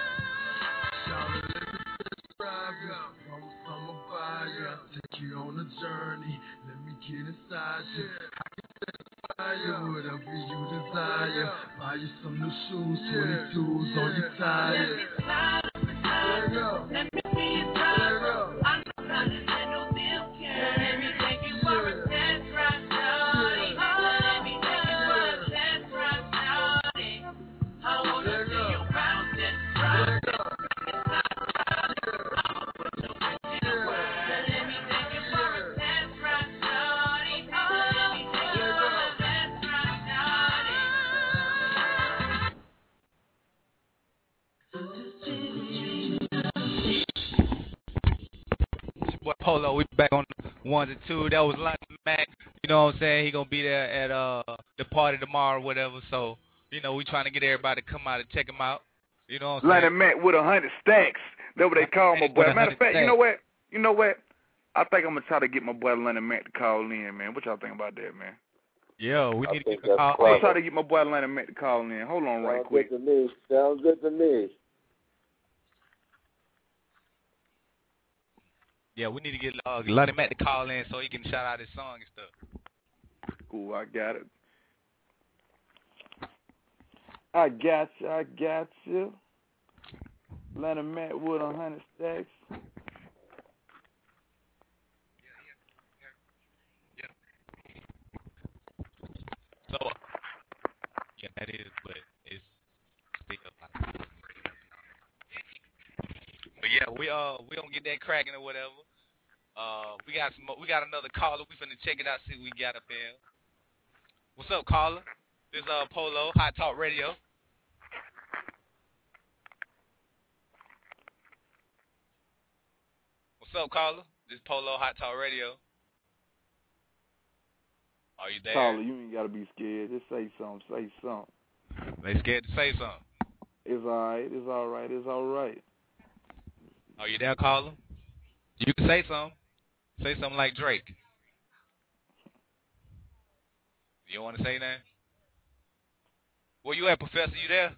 From summer fire, take you on a journey. Let me get inside you. I can satisfy you, whatever you desire. Buy you some new shoes, 22s on your tires. Let me be your driver. I know how to handle this, girl. Let me take you for a test ride, shawty. Let me take you for a test ride, shawty. I wanna see you bounce and drop it. It's not Charlie. I'ma put your wish in the world. Let me take you for a test ride, shawty. Let me take you for a test ride, shawty. Boy Polo, we back on 1 and 2. That was Lonnie Mac. You know what I'm saying? He gonna be there at the party tomorrow, or whatever. So, you know, we trying to get everybody to come out and check him out. You know what I'm Lonnie saying? Mac with 100 stacks. That's what they call my boy. Matter of fact, you know what? I think I'm gonna try to get my boy Lonnie Mac to call in, man. What y'all think about that, man? Yeah, we need to get a call. I'm gonna try to get my boy Lonnie Mac to call in. Hold on right quick. Sounds good to me. Yeah, we need to get Lonnie Mac to call in so he can shout out his song and stuff. Cool, I got it. I got you. Lonnie Mac with 100 stacks. So, yeah, that is, but it's still like. But yeah, we gonna get that cracking or whatever. We got another caller. We finna check it out, see what we got up there. What's up, caller? This Polo, Hot Talk Radio. What's up, caller? This Polo, Hot Talk Radio. Are you there? Caller, you ain't gotta be scared. Just say something. Say something. They scared to say something. It's alright. It's alright. It's alright. Are you there, caller? You can say something. Say something like Drake. You want to say that? Where you at, Professor? You there?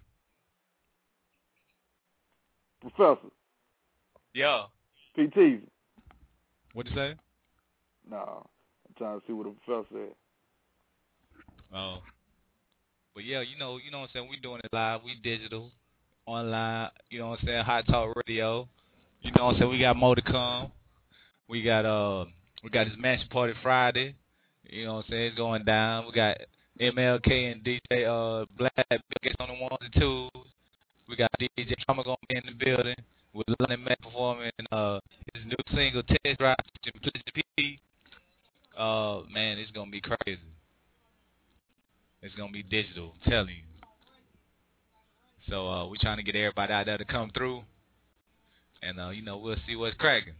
Professor. Yeah. PT. What'd you say? No. I'm trying to see what the professor is. Oh. But yeah, you know what I'm saying? We doing it live. We digital, online, you know what I'm saying? Hot Talk Radio. You know what I'm saying? We got more to come. We got this mansion party Friday. You know what I'm saying? It's going down. We got MLK and DJ Black Biggest on the 1s and 2s. We got DJ Trauma gonna be in the building with Lonnie Mac performing his new single Test Drive Simplicity P. Man, it's gonna be crazy. It's gonna be digital, I'm telling you. So we trying to get everybody out there to come through. And we'll see what's cracking.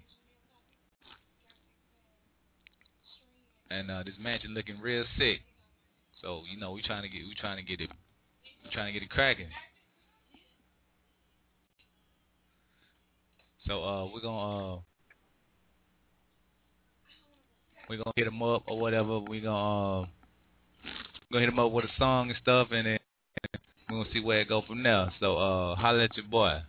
And this mansion looking real sick. So, we trying to get it cracking. So we're gonna hit them up or whatever. We're gonna hit them up with a song and stuff, and then gonna see where it go from there. So holla at your boy.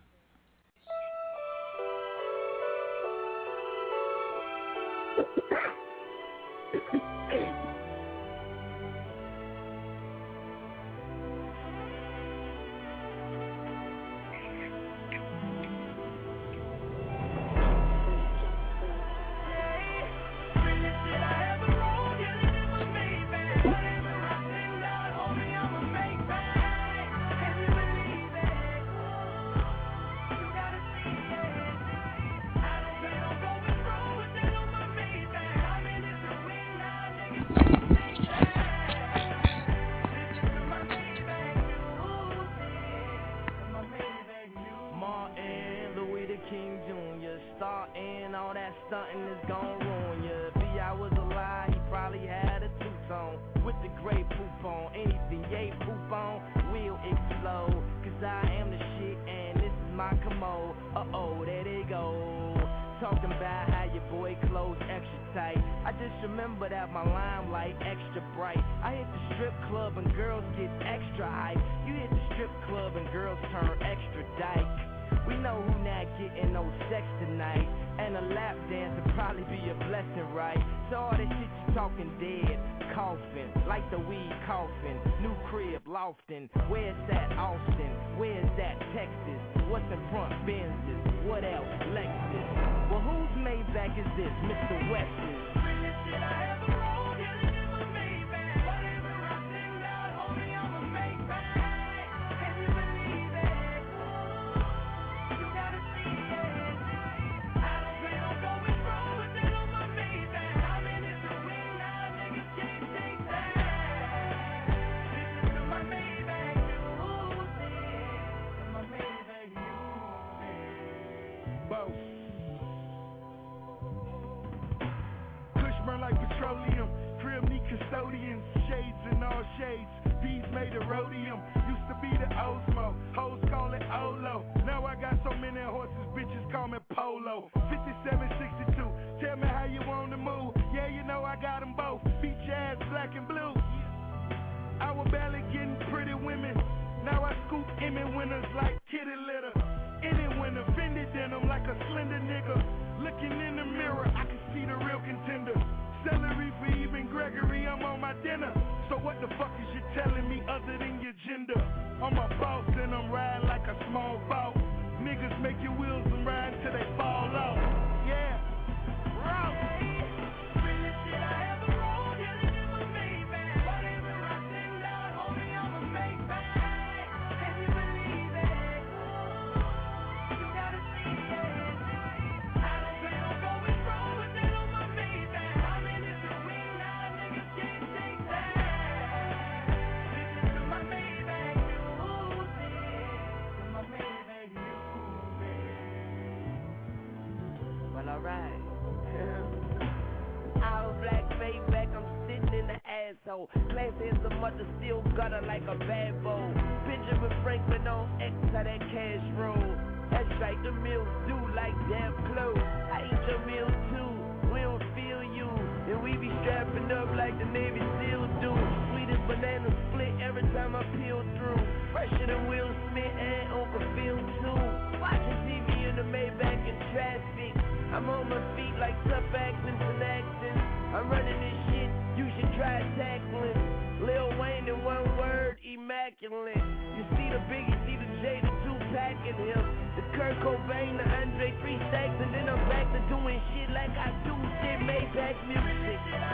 Classy as a mother, still gutter like a bad boy. Benjamin Franklin on X, how that cash roll. That's right, the meals do like damn clothes. I eat your meals too, we don't feel you. And we be strapping up like the Navy SEAL do. Sweetest banana split every time I peel through. Fresher than Will Smith and Uncle Phil too. Watching TV in the Maybach in traffic. I'm on my feet like tough accents and accents. I'm running this shit, you should try tackling. Lil Wayne in one word, immaculate. You see the Biggie, see the J, the Tupac in him. The Kurt Cobain, the Andre 3 Stacks, and then I'm back to doing shit like I do shit, Maybach music.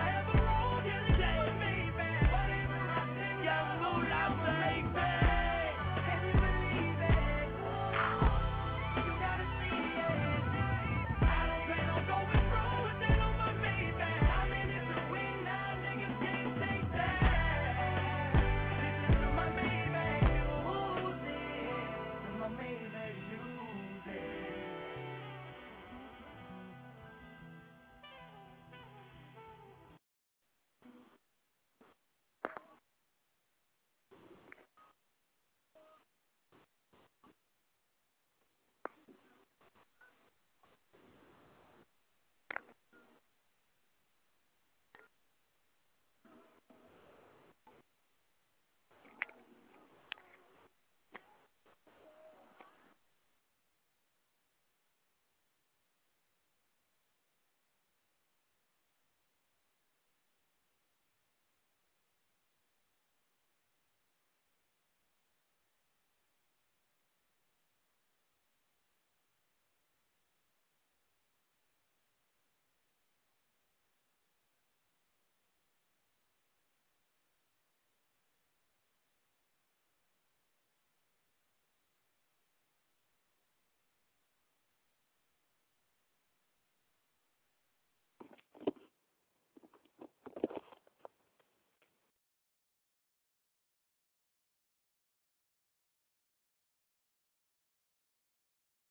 Young Moolah, Maybach.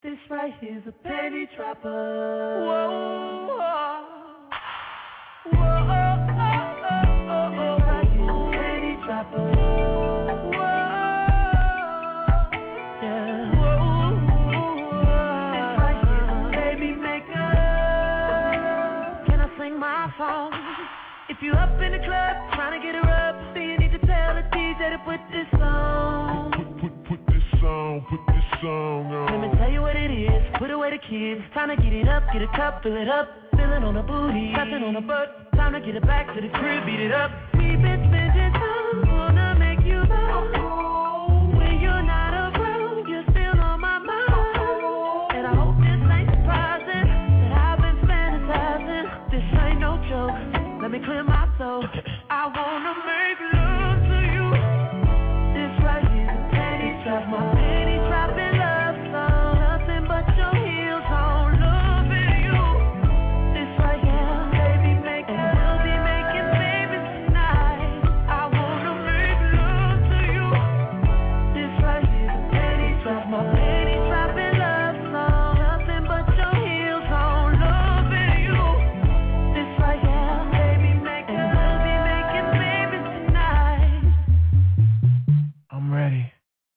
This right here's a penny dropper. Whoa, whoa, whoa, this right here's a penny dropper. Whoa, yeah, whoa, this right here's a baby maker. Can I sing my song? If you up in the club, trying to get her up, then you need to tell the DJ to put this on. Put this song on. Let me tell you what it is. Put away the kids. Time to get it up, get a cup, fill it up. Feeling on the booty, touching on the butt. Time to get it back to the crib, beat it up. We've been spending time, wanna make you love. When you're not around, you're still on my mind. And I hope this ain't surprising that I've been fantasizing. This ain't no joke. Let me clear my throat. I wanna make love to you. This right here, penny drop, my penny dropping love song. Nothing but your heels on, loving you. This right here, baby, make it. And we'll be making babies tonight. I wanna make love to you. This right here, penny drop, my penny dropping love song. Nothing but your heels on, loving you. This right here, baby, make it. And we'll be making babies tonight. I'm ready.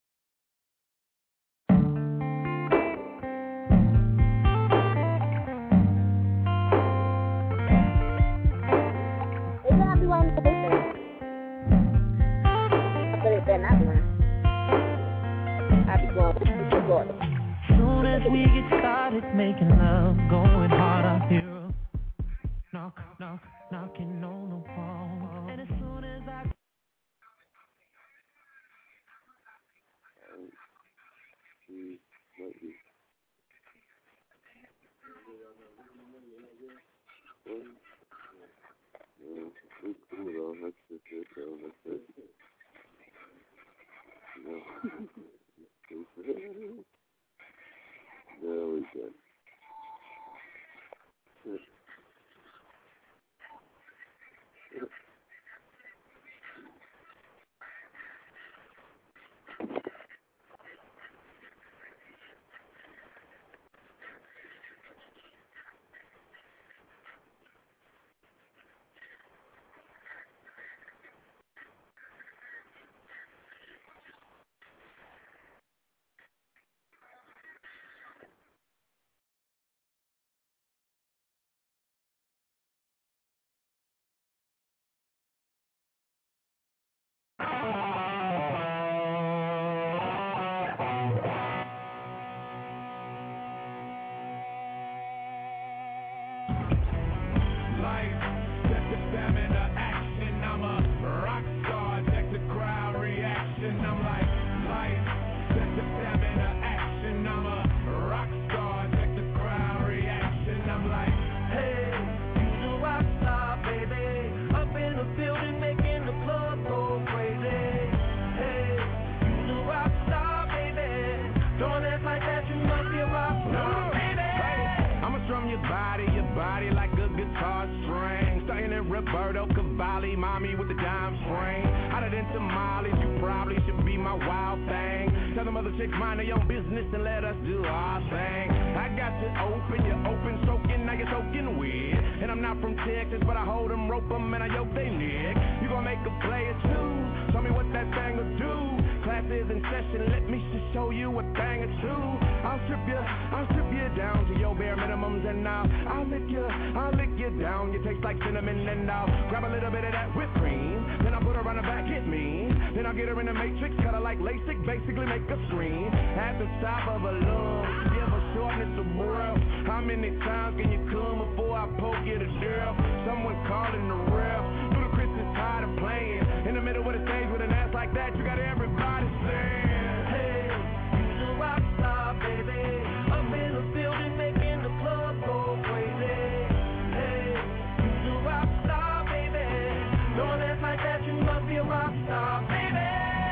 Soon as we get started making love, going hard, I hear a knock, knock, knocking on the wall. And as soon as I There we go. Roberto Cavalli, mommy with the dime spring. Hotter than tamales, you probably should be my wild thing. Tell them other chicks mind their own business and let us do our thing. I got you open, you're open, soaking, now you're soaking weird. And I'm not from Texas, but I hold them, rope them, and I yoke they neck. You gon' make a play or two, tell me what that thing will do. Class is in session, let me just show you a thing or two. I'll strip you down to your bare minimums, and I'll lick you down. You taste like cinnamon, and I'll grab a little bit of that whipped cream. Then I'll put her on the back, hit me. Then I'll get her in the matrix, cut her like LASIK, basically make her scream. At the top of a lung, give her shortness of breath. How many times can you come before I poke you to death? Someone calling the ref. Ludacris is tired of playing. In the middle of the stage with an ass like that, you got everybody saying, hey, you's a rock star, baby. Up in the building, making the club go crazy. Hey, you's a rock star, baby. Don't act like that, you must be a rock star, baby.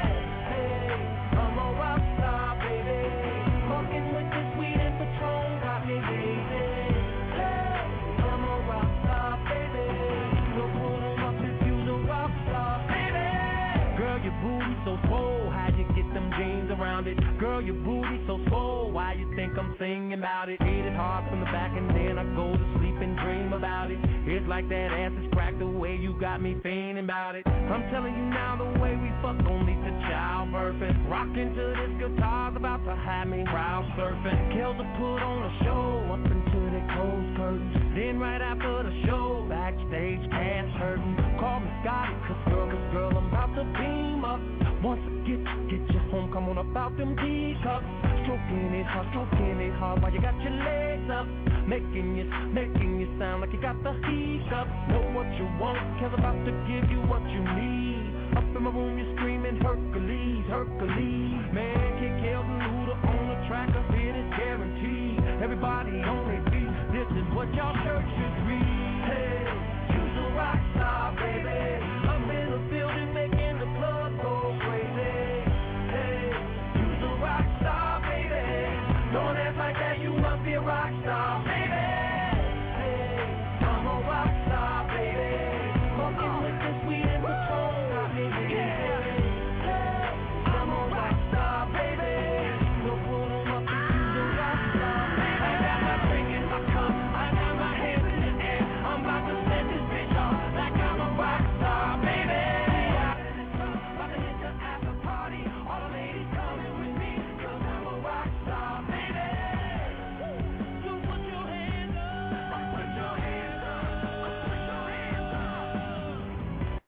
Hey, I'm a rock star, baby. Fucking with this weed and Patron got me lazy. Hey, I'm a rock star, baby. So put 'em up if you's a rock star, baby. Girl, your booty so swole, how'd you get them jeans around it? Girl, your booty so real soul. Why you think I'm singing about it? Hit it hard from the back and then I go to sleep and dream about it. It's like that ass is cracked the way you got me fiending about it. I'm telling you now, the way we fuck don't lead to childbirth. And rockin' to this guitar's about to have me crowd surfing. Kills to put on a show up until they close curtains. Then right after the show, backstage ass hurting. Call me Scotty, cause girl, I'm about to beam up. Once I get you home, come on about them D-cups. Stroking it hard while you got your legs up. Making you sound like you got the hiccups. Know what you want, cause I'm about to give you what you need. Up in my room, you're screaming Hercules. Man, kick Kelton Luda on the track, a hit is guaranteed. Everybody on their feet, this is what y'all church should read. Hey, you's a rock star, baby. Up in the building, making the club go crazy. Hey, you's a rock star, baby. Don't act like that, you must be a rock star, baby. Hey, I'm a rock star, baby. Fucking with the sweet and the tone, yeah. Hey, I'm a rock star, baby. So pull 'em up if you's a rock star, baby. I got my drink in my cup, I got my hands in the air. I'm about to set this bitch off like I'm a rock star, baby. About to hit the after party, all the ladies coming with me, cause I'm a rock star, baby. So put your hands up, put your hands up, put your hands up.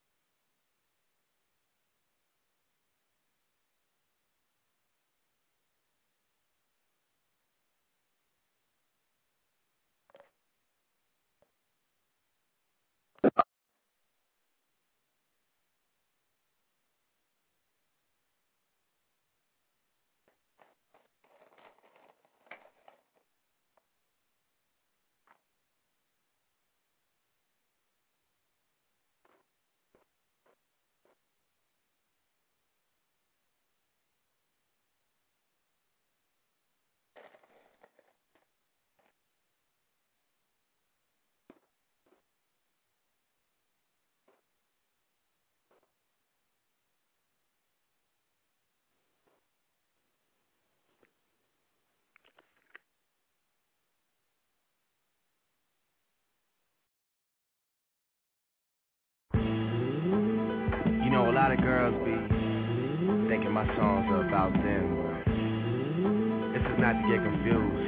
You know, a lot of girls be thinking my songs are about them, but this is not to get confused.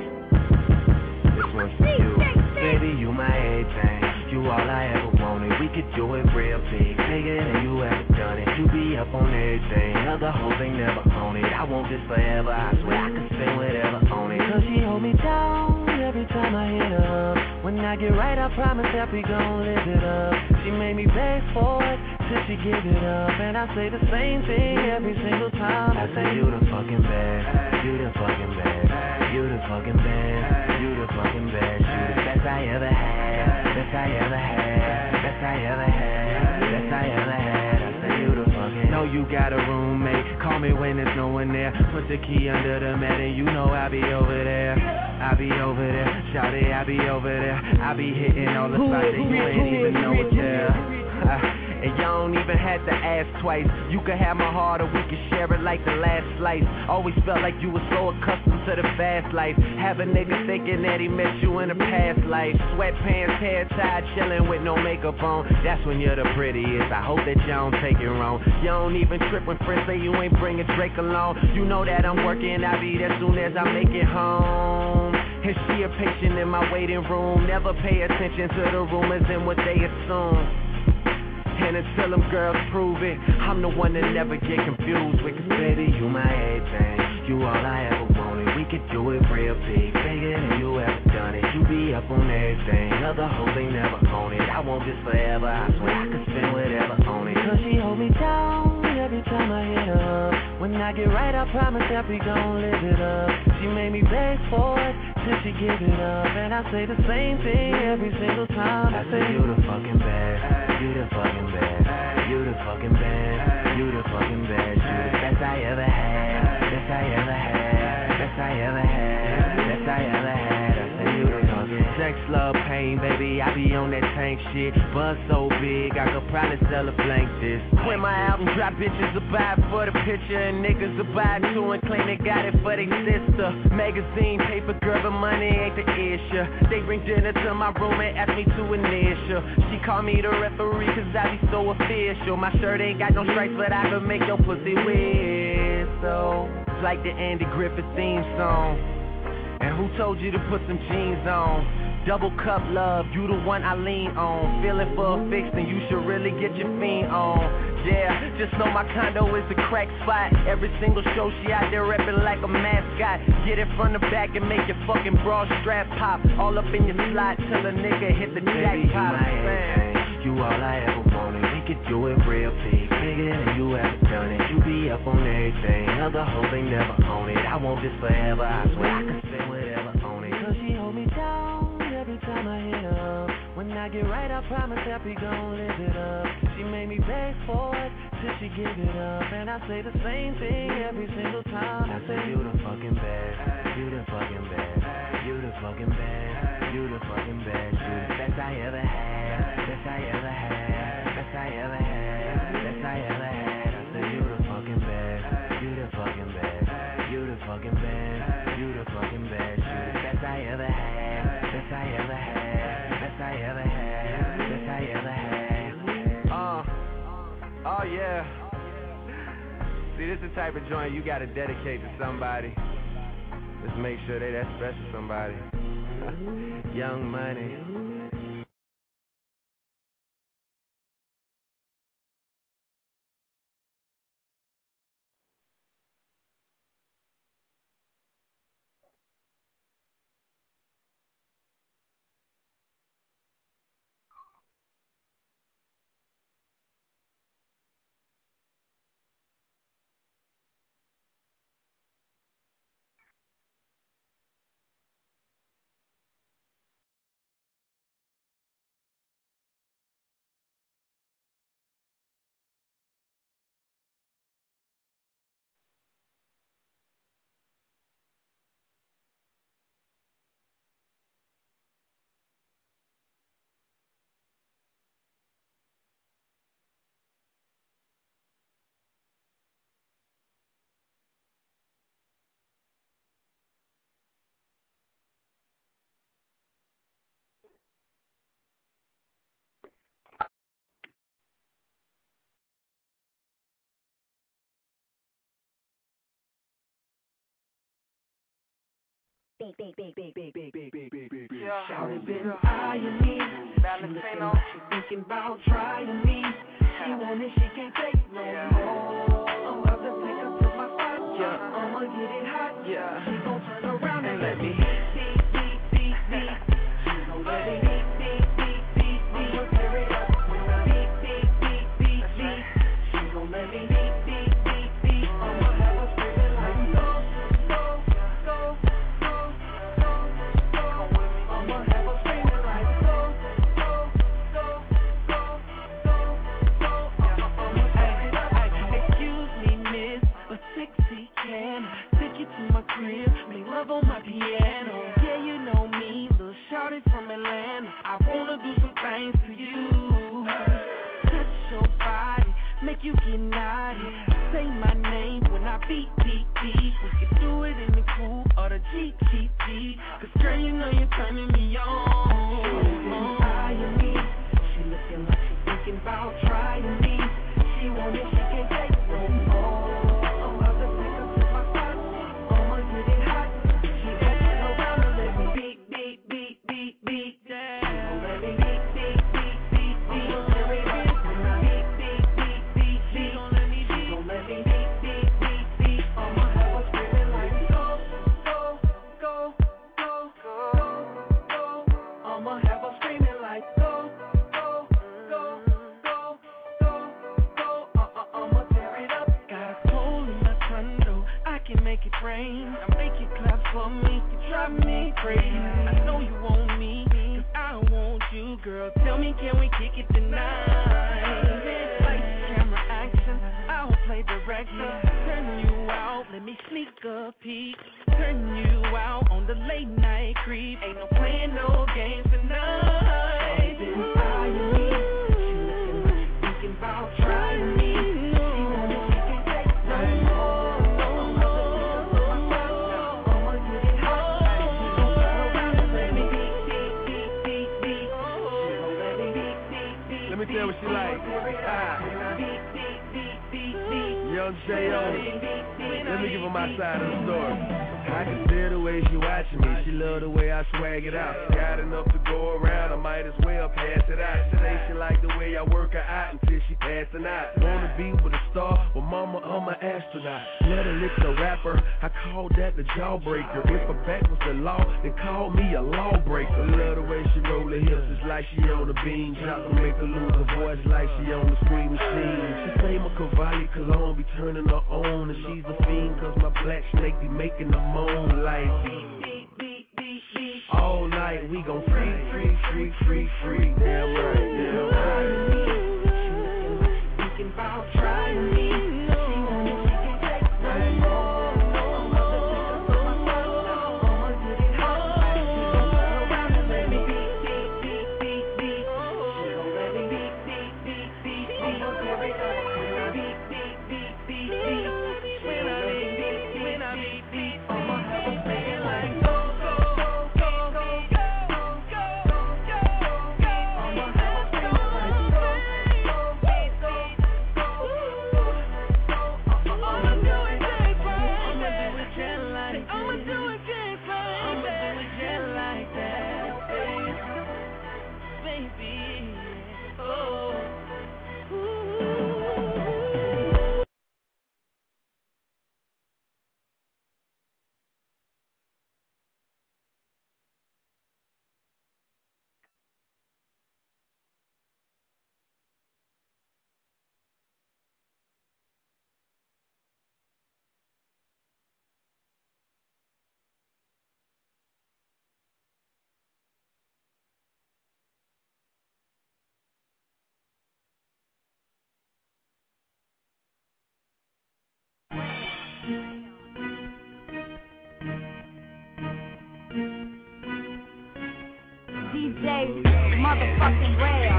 This one's for you. Baby, you my everything. You all I ever wanted. We could do it real big, bigger than you ever done it. You be up on everything, other hoes ain't never on it. I want this forever, I swear I could spend whatever on it. Cause she hold me down every time I hit her up. When I get right, I promise that we gon' live it up. She made me beg for it till she give it up. And I say the same thing every single time. I say you the fucking best, you the fucking best, you the fucking best, you the fucking best, you the best I ever had, best I ever had, best I ever had, best I ever had. I say you the fucking. Know you got a roommate, call me when there's no one there. Put the key under the mat and you know I'll be over there. I be over there, shout it, I be over there. I be hitting all the spots that you ain't even know it's there. And y'all don't even have to ask twice. You can have my heart or we can share it like the last slice. Always felt like you were so accustomed to the fast life. Have a nigga thinking that he met you in a past life. Sweatpants, hair tied, chilling with no makeup on. That's when you're the prettiest. I hope that y'all don't take it wrong. You don't even trip when friends say you ain't bringing Drake along. You know that I'm working, I'll be there soon as I make it home. And she a patient in my waiting room. Never pay attention to the rumors and what they assume. And until them girls prove it, I'm the one that never get confused with. Cause baby, you my everything, you all I ever wanted. We could do it real big, bigger than you ever done it. You be up on everything, other hoes ain't never on it. I want this forever, I swear I could spend whatever on it. Cause she hold me down every time I hit her. When I get right, I promise that we gon' live it up. She made me beg for it till she give it up. And I say the same thing every single time. I say you the fucking best, you the fucking best, you the fucking best, you the fucking best, you the best I ever had, best I ever had, best I ever had, best I ever had. I say you the fucking sex, love, pain, mean, baby, I be on that tank shit. Buzz so big, I could probably sell a blank this. When my album drop, bitches will buy it for the picture, and niggas will buy it too and claim they got it for their sister. Magazine, paper, girl, but money ain't the issue. They bring dinner to my room and ask me to initial. She call me the referee cause I be so official. My shirt ain't got no stripes, but I can make your pussy whistle. It's like the Andy Griffith theme song. And who told you to put some jeans on? Double cup love, you the one I lean on. Feeling for a fix, then you should really get your fiend on. Yeah, just know my condo is a crack spot. Every single show she out there reppin' like a mascot. Get it from the back and make your fucking bra strap pop. All up in your slot till a nigga hit the jackpot. You all I ever wanted, we could do it real big. Bigger than you ever done it. You be up on everything, other hoes ain't never on it. I want this forever, I swear I can say whatever on it. Cause she hold me down every time I hit up. When I get right, I promise that we gon' live it up. She made me beg for it till she give it up. And I say the same thing every single time. I say you the fucking best, you the fucking best, you the fucking best, you the fucking best, you the best I ever had, best I ever had, best I ever had, best I ever had. I say you the fucking best, you the fucking best, you the fucking best, you the fucking best, you the best I ever had, best I ever had, best I ever had, best I ever had. Oh yeah. See, this is the type of joint you gotta dedicate to somebody. Just make sure they that special somebody. Young Money. Yeah. Shawty been eyeing me. Valentino. She thinking about trying me. She want it, she can't take no more. I'm about to take her to my spot. Yeah. I'ma get it hot. Yeah. She gon' turn around and let me beat. She gon' let me beat. I'ma tear it up. Beat. She gon' let me beat. I'ma have her screaming like go. Make love on my piano. Yeah, you know me, little shorty from Atlanta. I wanna do some things to you. Touch your body, make you get naughty. Say my name when I beat. We can do it in the coupe or the GTG. Cause girl, you know you're turning me on. She eyeing me. She looking like she thinking about trying me. She want it, she can't take no more. I make you clap for me, you drive me crazy. I know you want me, cause I want you, girl. Tell me, can we kick it tonight? Lights, camera, action, I'll play director. Turn you out, let me sneak a peek. Turn you out on the late night creep. Ain't no playing no games tonight. me tell what she like. Young J.O. Let me give her my side of the story. I can feel the way she watching me. She love the way I swag it out. Got enough to go around, I might as well pass it out. Today she like the way I work her out until she passing out. Wanna be with a star, well mama, I'm an astronaut. Let her lick the rapper, I call that the jawbreaker. If her back was the law, then call me a lawbreaker. Love the way she roll her hips, it's like she on a beam. Drop to make her lose her voice like she on the screen machine. She say my Cavalli cologne be turning her on, and she's a fiend cause my black snake be making her moan like all night we gon' free. Damn right, damn right. She thinking about trying me. DJ motherfucking Rail.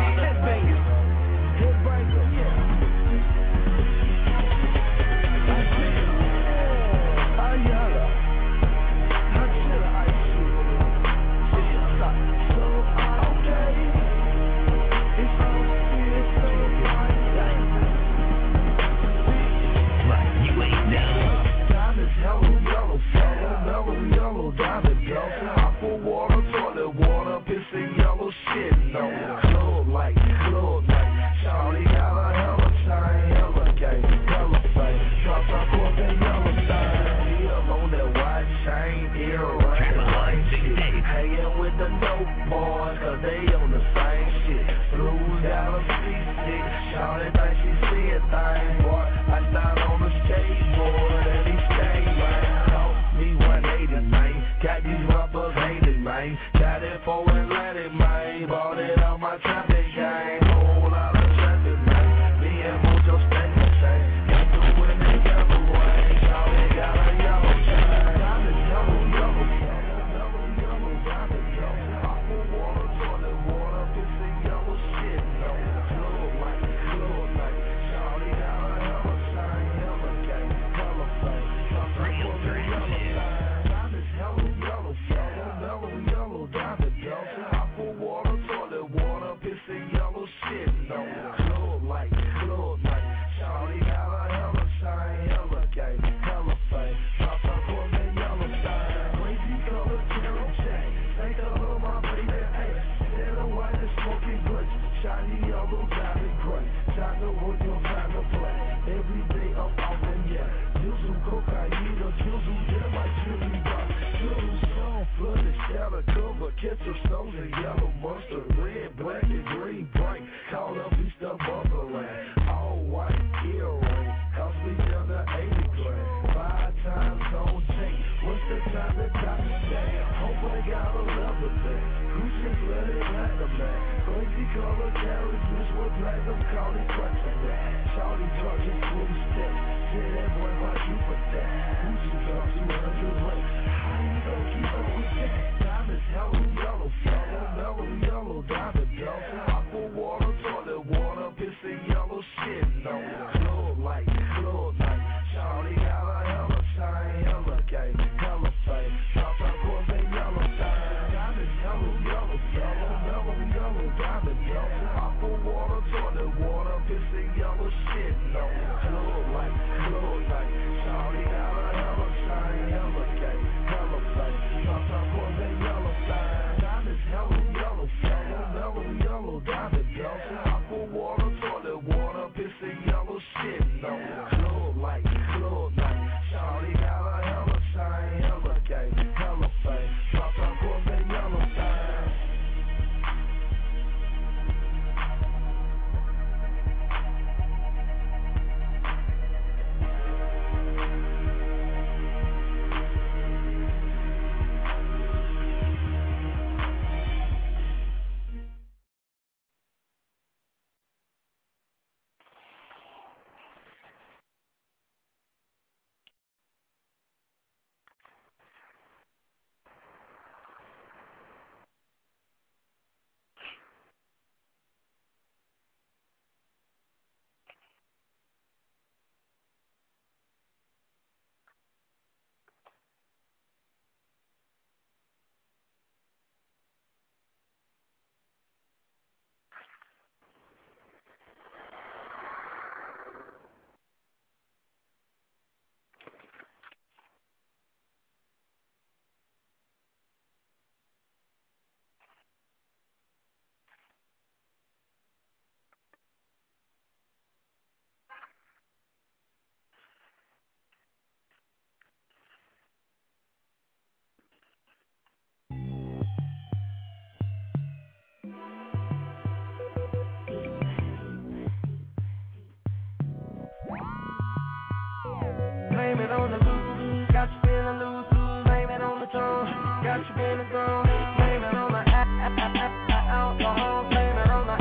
blame it on the loose. Got you feeling loose, blame it on the tongue. Got you feeling gone, blame it on the alcohol, blame it on the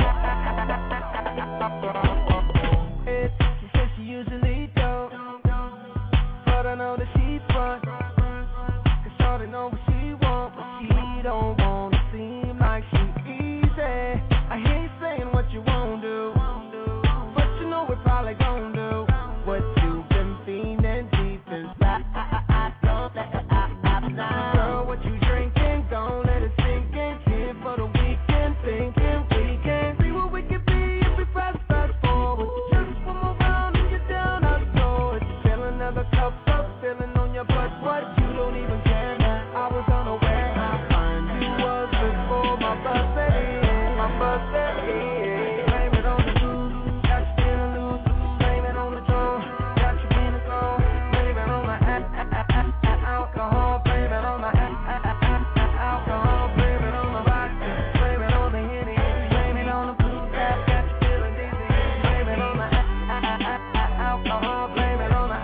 she says she usually don't, but I know that she front, cause shorty know what she want, but she don't wanna seem like she easy. I hear you saying what you won't do, but you know we probably gon' do what you've been feeling deep inside. Girl, what you drinking? Gon' let it sink in. Here for the weekend, thinking we can see what we can be if we press fast forward. Just one more round and you're down our door. If you feel another cup up, feeling on your butt, what you don't even care. I was unaware how fine you was before my birthday. My birthday. Blame it on the booze, got you feeling loose. Blame it on the drunk, got you feeling cold. Blame it on the alcohol. Blame it on the alcohol. Blame it on the vodka. Blame it on the Henny. Blame it on the blue cap, got you feeling dizzy. Blame it on the alcohol. Blame it on the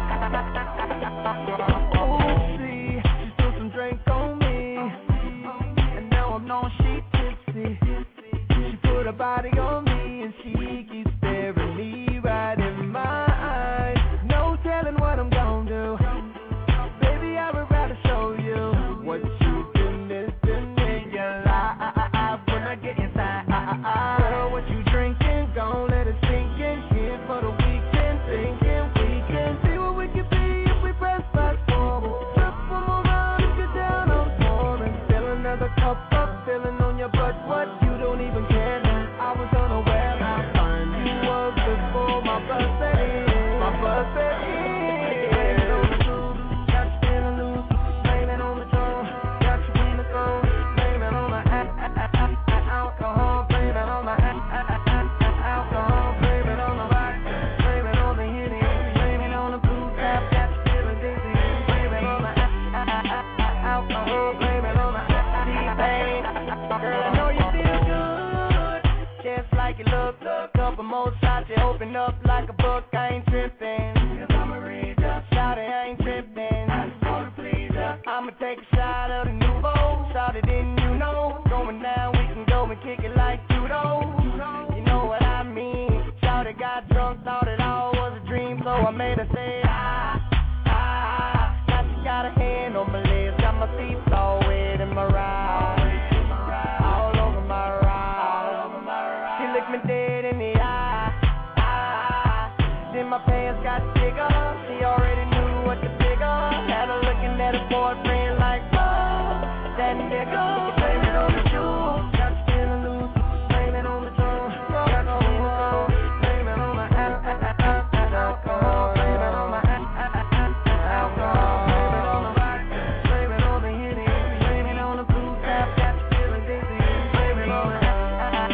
oh, see, she threw some drink on me, and now I'm knowing she tipsy. She put her body on me, and she keeps staring me right in my eyes. No telling what I'm gon' do. Baby, I would rather show you what you've been missing in your life when I get inside. Girl, what you drinking? Gon' let it sink in. Here for the weekend, thinking we can see what we can be if we press fast forward. Just one more round if you're down on the floor and fill another cup up, feeling on your butt. What you don't even care now. I was unaware how fine you was before my birthday. My birthday. Blame it on the booze, got you feeling loose. Blame it on the drunk, got you feeling cold. Blame it on the alcohol. Blame it on the alcohol. Blame it on the vodka. Blame it on the Henny. Blame it on the blue cap, got you feeling dizzy. Blame it on the alcohol. Blame it on the T-Pain. Girl, I know you feel good, just like you look. Couple more shots, you open up like a book. I ain't tripping, cause I'm a reader. Shout it, I ain't tripping, I just wanna please her. I'ma take a shot of the nouveau. Shout it, didn't you know? Going down, we can go and kick it like judo. You know what I mean? Shout it, got drunk, thought it all was a dream, so I made her say now she got a hand on my lips, got my feet all wet in my ride. All over my ride. She looked me dead in the eye. Then my pants got bigger. She already knew what to figure. Had her looking at her boyfriend like, oh, that nigga. Blame it on the juice, got you feeling loose. Blame it on the drunk, got you feeling cold. Blame it on the alcohol. Blame it on the alcohol. Blame it on the vodka. Blame it on the Henny. Blame it on the blue cap, got you feeling dizzy. Blame it on the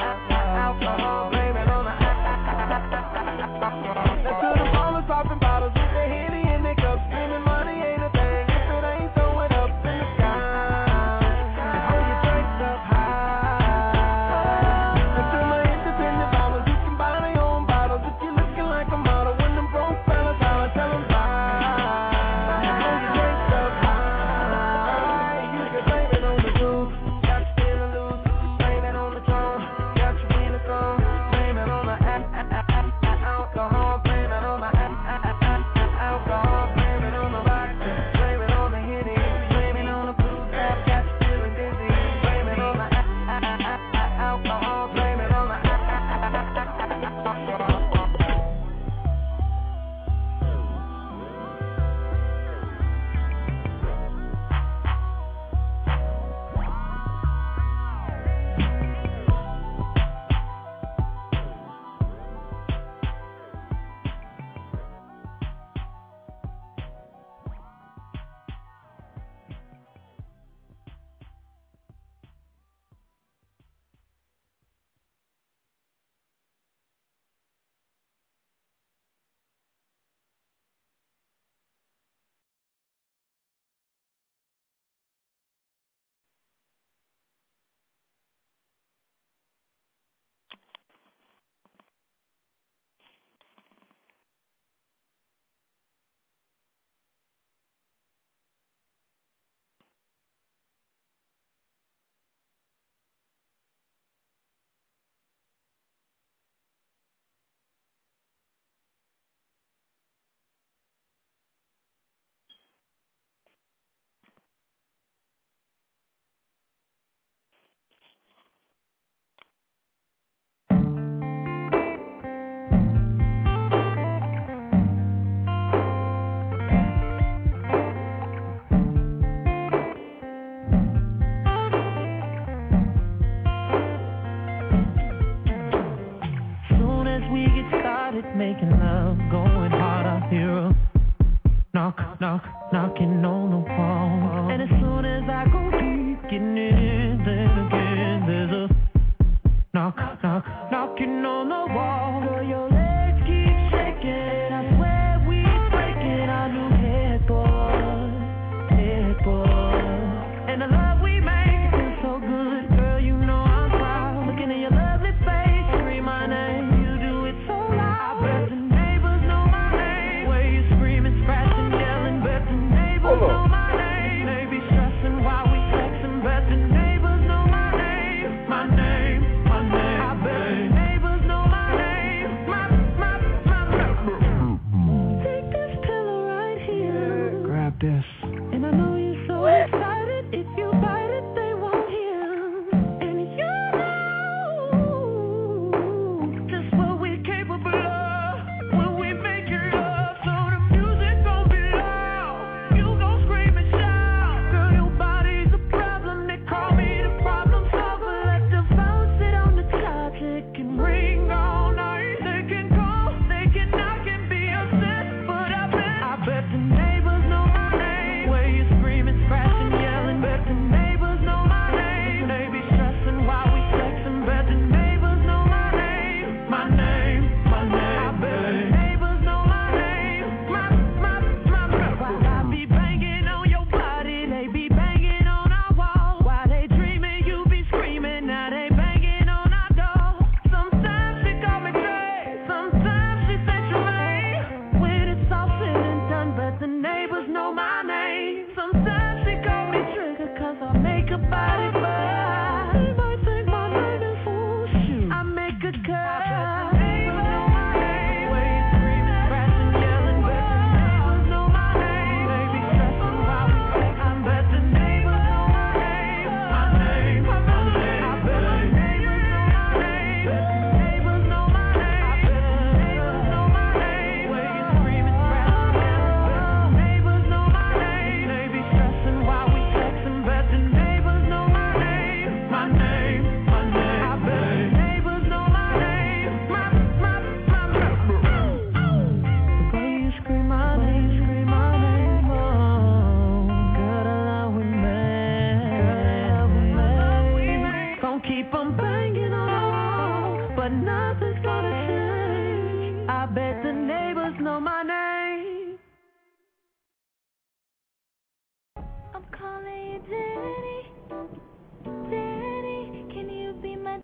alcohol. Blame it on the alcohol. Now to the ballers popping bottles we get started making love, going hard, I hear a knock, knock, knocking on the wall. And as soon as I go deep, getting it in, then again there's a knock, knock, knocking on the wall. Girl, your legs keep shaking, I swear we breaking our new headboard. And the love we make feels so good, girl, you know I'm proud. Looking at your lovely face, scream my name, you do it so loud. I bet the neighbors know my name, where you screaming, scratching, yelling, bet the neighbors know my name. They be stressing while we sexing, bet the neighbors know my name, my name, my name. I bet the neighbors know my name, my. Take this pillow right here. Grab this. And I know you're so excited, if you bite it, they won't hear. And you know just what we're capable of when we make it love. So the music gon' be loud, you gon' scream and shout. Girl, your body's a problem, they call me the problem solver. Let the phone sit on the charge, it can ring all night. They can call, they can knock and be obsessed, but I bet the neighbors know my name. Where you screaming, scratching, yelling, bet the neighbors know my name. They be stressing while we sexing, bet the neighbors know my name, my name, my name. I bet the neighbors know my name, my. While I be banging on your body, they be banging on our wall. While they dreaming, you be screaming, now they banging on our door. Sometimes she call me Dre, sometimes she say Tremaine. When it's all said and done, bet the neighbors know my name. Sometimes she call me Trigger, cause I make her body fly. They might think my name is shoot. I make a cut. Neighbors know my name. Where you screaming, scratching, yelling, bet the neighbors know my name. They be stressing while we sex, I bet the neighbors know my name. My name, my name. I bet the neighbors know my name. Bet the neighbors know my name. I bet the neighbors know my name. Where you screaming, scratching, yelling, bet the neighbors know my name. They be stressing while we sexing, bet the neighbors know my name. My name, my name. I bet the neighbors know my name. My. The way you scream my name, oh, girl, I love we make. Gon' keep 'em banging on, but nothing's gonna change. I bet the neighbors know my name. I'm calling you Daddy, Daddy, can you be my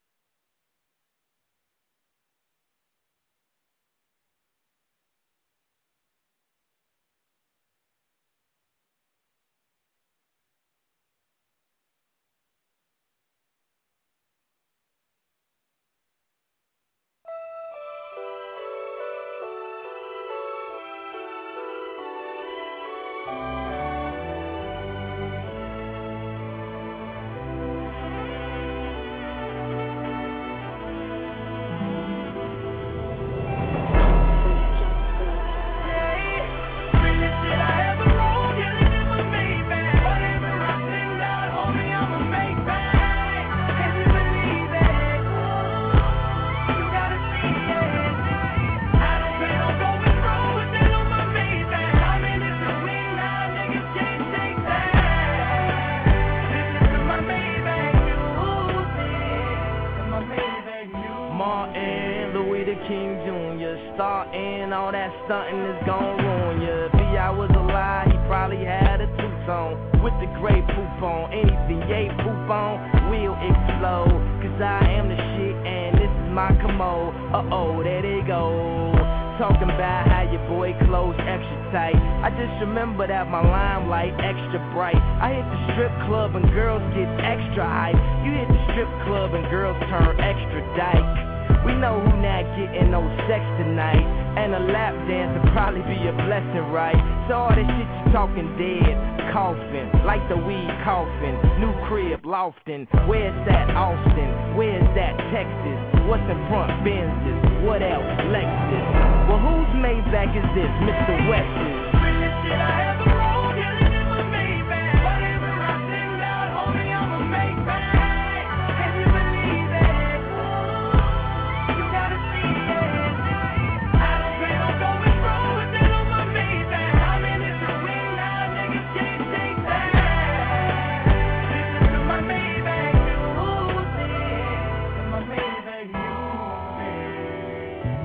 Martin, Louis the King Jr. Starting, all that stunting is gon' ruin ya. If I was alive, he probably had a two-tone with the gray poop on. Anything yay poop on will explode. Cause I am the shit and this is my commode. Uh-oh, there they go. Talking about how your boy clothes extra tight. I just remember that my limelight extra bright. I hit the strip club and girls get extra hype. You hit the strip club and girls turn extra dyke. We know who not getting no sex tonight. And a lap dance would probably be a blessing, right? So all that shit you talking dead, coughing, like the weed coughing. New crib, lofting, where's that Austin? Where's that Texas? What's in front, Benz's? What else, Lexus? Well, whose Maybach is this, Mr. West's? Realest shit I ever rolled, killing in my Maybach. Whatever I send out, homie, I'ma make back. Can you believe it? You gotta see it.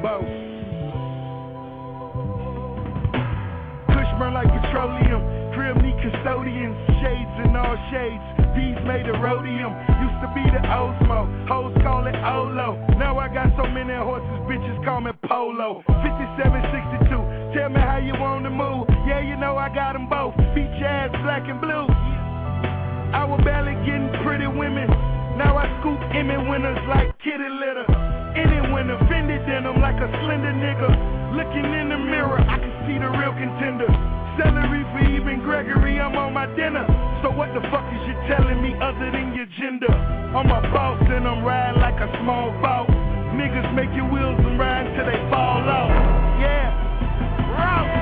boss. Kush burn like petroleum. Crib need custodians. Shades in all shades. Bees made of rhodium. Used to be the Osmo. Hoes call it Olo. Now I got so many horses, bitches call me Polo. 5762. Tell me how you want to move. Yeah, you know I got them both. Beach ass, black and blue. I was barely getting pretty women. Now I scoop Emmy winners like kitty litter. Any winner, Fendi denim like a slender nigga. Looking in the mirror, I can see the real contender. Celery for even Gregory, I'm on my dinner. So what the fuck is you telling me other than your gender? I'm a boss and I'm riding like a small boat. Niggas make your wheels and ride till they fall off. Yeah. Rock.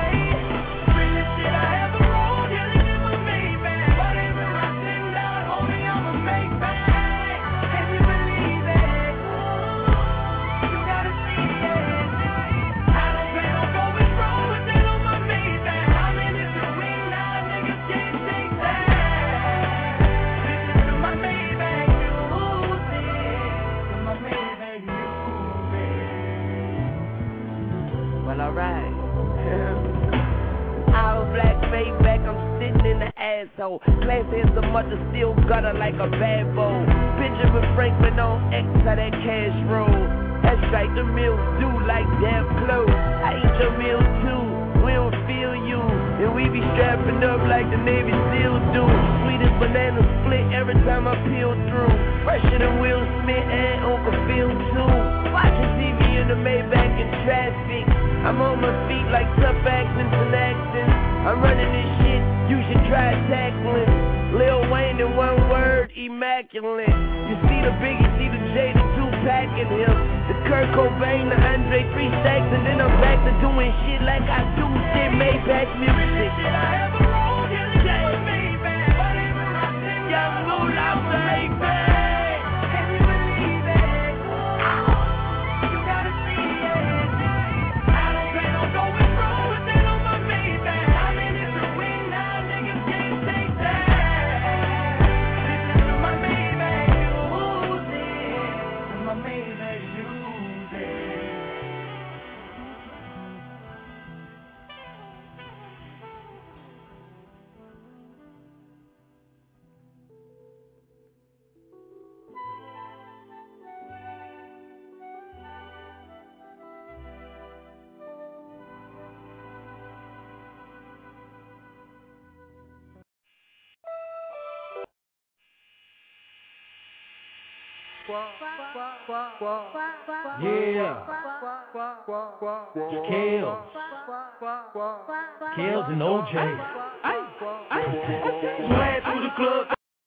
Alright. Our black Maybach, I'm sitting in the asshole. Classy as a mother, still gutter like a bad boy. Benjamin Franklin on X, how that cash roll. That's right, the meals do like damn clothes. I eat your meal too, we don't feel you. And we be strapping up like the Navy SEAL do. Sweetest banana split every time I peel through. Fresher than Will Smith and Uncle Phil too. Watching TV in the Maybach in traffic. I'm on my feet like tough accents and accents. I'm running this shit, you should try tackling. Lil Wayne in one word, immaculate. You see the Biggie, see the J, the Tupac in him. The Kurt Cobain, the Andre 3 Stacks. And then I'm back to doing shit like I do shit Maybach music. Young Moon out the Maybach. Yeah. Kills and OJ. Swag through the club.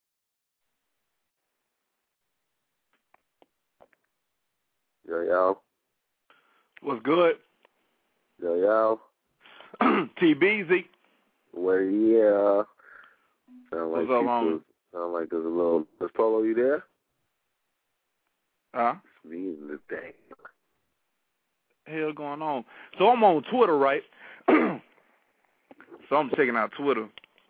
Yo. What's good? Yo. T-Beezy. Well, yeah. What's up, homie? Sound like there's a little... Is Polo, you there? Huh? It's me and the thing. Hell going on? So I'm on Twitter, right? So I'm checking out Twitter.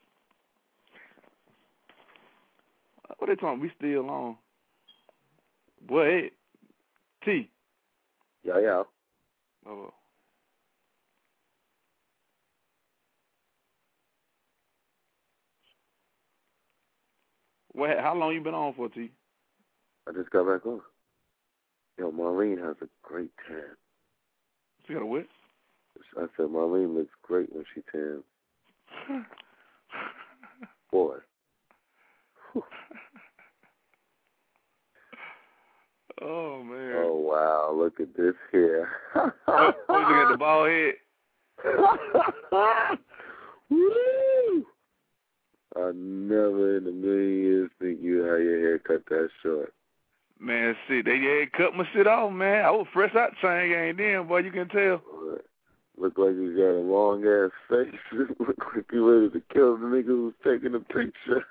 What they talking? We still on? What? T. Yo. Oh. What? How long you been on for, T? I just got back on. Yo, Marlene has a great tan. She got a what? I said Marlene looks great when she tans. Boy. Oh, man. Oh, wow. Look at this here. Oh, you looking at the bald head? Woo! I never in a million years think you had your hair cut that short. Man, shit, they had cut my shit off, man. I was fresh out the chain gang then, boy, you can tell. Look like you got a long-ass face. Look like you ready to kill the nigga who's taking the picture.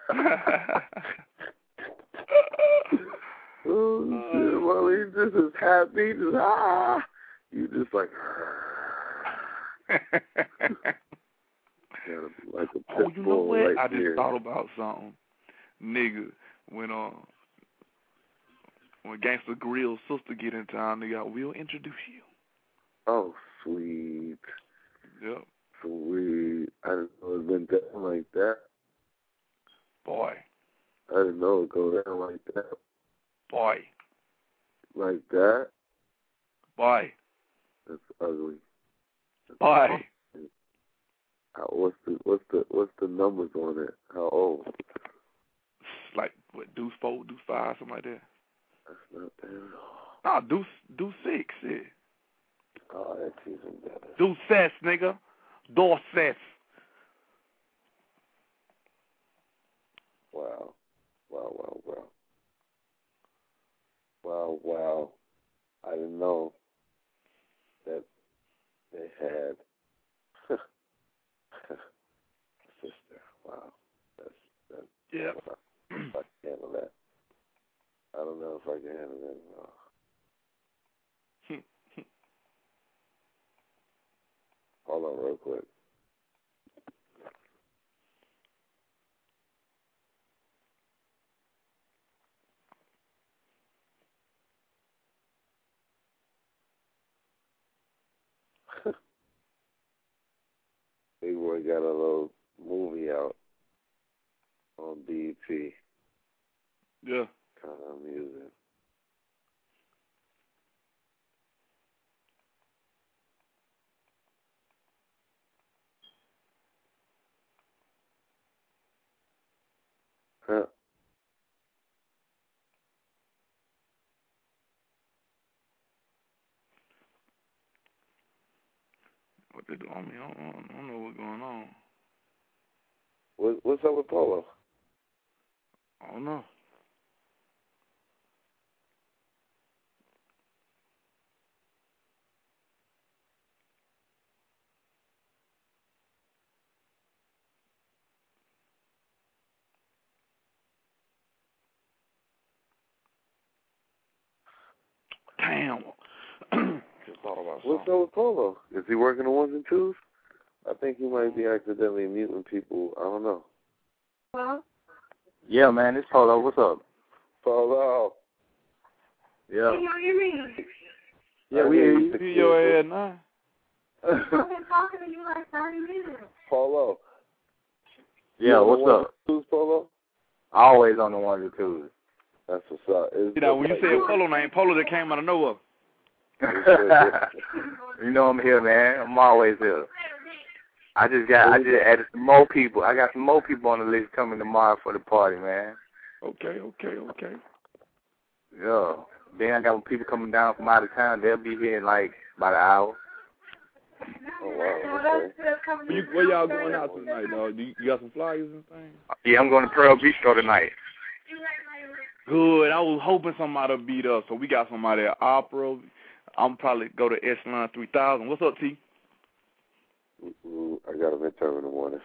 Oh, shit, well, he's just as happy, just, you just like, like a oh, you know what? right I just here. thought about something. Nigga, when Gangsta Grill's sister get in town, nigga, I will introduce you. Oh, sweet. Yep. Sweet. I didn't know it went down like that. Boy. I didn't know it would go down like that. Boy. Like that? Boy. That's ugly. Boy. What's the numbers on it? How old? Like what? Deuce 4, Deuce 5, something like that. That's not bad. Nah, Deuce 6. Yeah. Oh, that's even better. Deuce 6, nigga. Dorset. Wow. Wow. Wow, wow. I didn't know that they had a sister. Wow. That's yeah. Wow. If I can handle that. I don't know if I can handle that. No. Hold on real quick. Big Boy got a little movie out on BET. Yeah. Kind of amusing. Huh. What they do on me? I don't know what's going on. What's up with Polo? I don't know. Damn. Just thought about something. What's up with Polo? Is he working on 1s and 2s? I think he might be accidentally muting people. I don't know. Hello? Yeah, man, it's Polo. What's up? Polo. Yeah. Can you hear me? Yeah, we hear you. See your ass now. I've been talking to you like 30 minutes. Polo. Yeah, what's up? 2s, Polo? Always on the 1s and 2s. That's what's up. You know, when you say Polo name, Polo that came out of nowhere. You know I'm here, man. I'm always here. I just added some more people. I got some more people on the list coming tomorrow for the party, man. Okay. Yeah. Then I got people coming down from out of town. They'll be here in like about an hour. Oh, wow. Okay. Where y'all going out tonight, dog? You got some flyers and things? Yeah, I'm going to Pearl Bistro tonight. Good. I was hoping somebody would beat us, so we got somebody at Opera. I'm probably go to Echelon 3000. What's up, T? I got a midterm in the morning.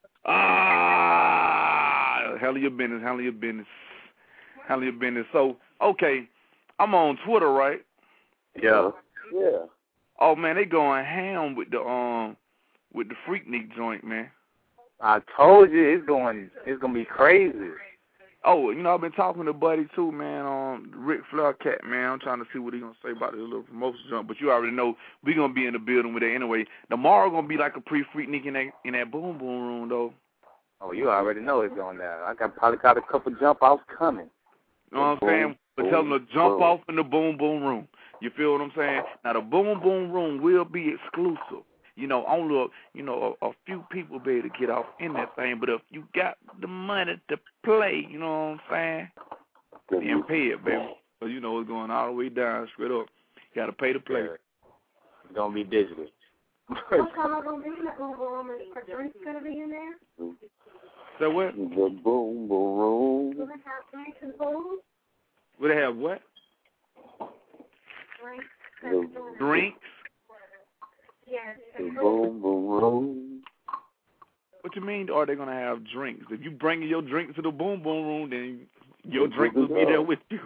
Handle your business. So, okay, I'm on Twitter, right? Yeah. Yeah. Oh man, they going ham with the Freaknik joint, man. I told you it's gonna be crazy. Oh, you know, I've been talking to Buddy too, man, on Ric Flair Cat, man. I'm trying to see what he gonna say about this little promotion jump, but you already know we gonna be in the building with it anyway. Tomorrow gonna be like a pre-Freaknik in that boom boom room though. Oh, you already know it's going down. Probably got a couple jump offs coming. You know what I'm saying? But tell them to jump off in the boom boom room. You feel what I'm saying? Now the boom boom room will be exclusive. You know, only a few people be able to get off in that thing. But if you got the money to play, you know what I'm saying? Then pay it, baby. So you know it's going all the way down, straight up. You got to pay to play. It's gonna be digital. What color gonna be in that boom boom room? Are drinks gonna be in there? So what? The boom boom room. Do they have drinks and food? Will they have what? Drinks? Yes. The boom boom room. What you mean? Are they gonna have drinks? If you bring your drinks to the boom boom room, then your drink will be there with you.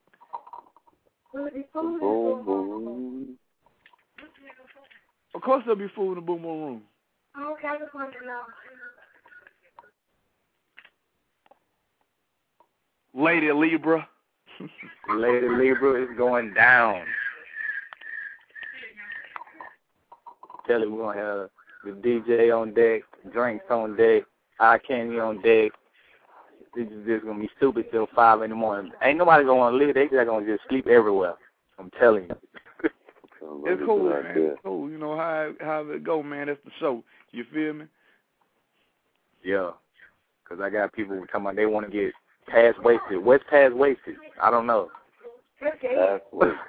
Boom boom. Of course there'll be food in the boom boom room. Okay, I just wanted to know. Lady Libra. Lady Libra is going down. telling you, we're going to have the DJ on deck, drinks on deck, eye candy on deck. This is just going to be stupid till 5 in the morning. Ain't nobody going to want to live. They just going to just sleep everywhere. I'm telling you. It's cool, man. It's cool. You know how it go, man. That's the show. You feel me? Yeah. Because I got people talking about they want to get past wasted. What's past wasted? I don't know. Past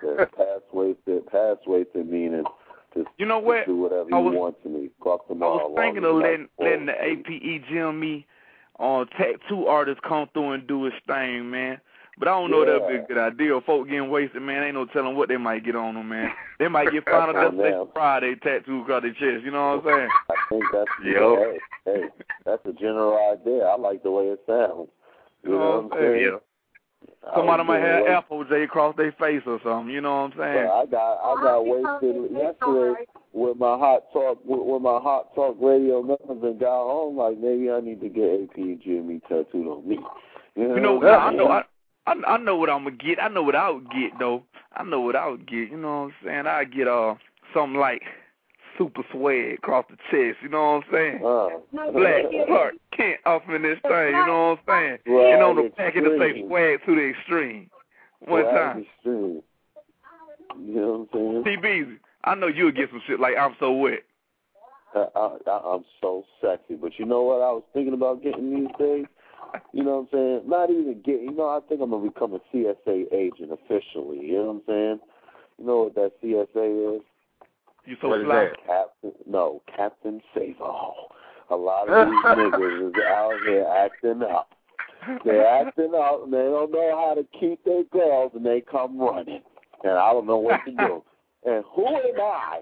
wasted meaning just, you know what? Just do whatever you want to me. Cross tomorrow. I was thinking of letting the APE Jimmy tattoo artist come through and do his thing, man. But I don't know if that'd be a good idea. Folk getting wasted, man. Ain't no telling what they might get on them, man. They might get Final Destination Friday tattoo across their chest. You know what I'm saying? I think that's hey, that's a general idea. I like the way it sounds. You know what I'm saying? Yeah. Somebody might have Apple J across their face or something. You know what I'm saying? I got wasted yesterday with my hot talk radio numbers and got home like maybe I need to get AP Jimmy tattooed on me. You know I know what I'm gonna get. I know what I would get though. I know what I would get. You know what I'm saying? I get something like super swag across the chest. You know what I'm saying? Black Clark Kent off in this thing. You know what I'm saying? Right, and on the packet to say swag to the extreme. One time. Extreme. You know what I'm saying? TBZ, I know you'll get some shit like I'm so wet. I'm so sexy, but you know what I was thinking about getting these days? You know what I'm saying? Not even getting, I think I'm going to become a CSA agent officially. You know what I'm saying? You know what that CSA is? You so fly? Captain Save-All. A lot of these niggas is out here acting up. They're acting up, and they don't know how to keep their girls, and they come running. And I don't know what to do. And who am I?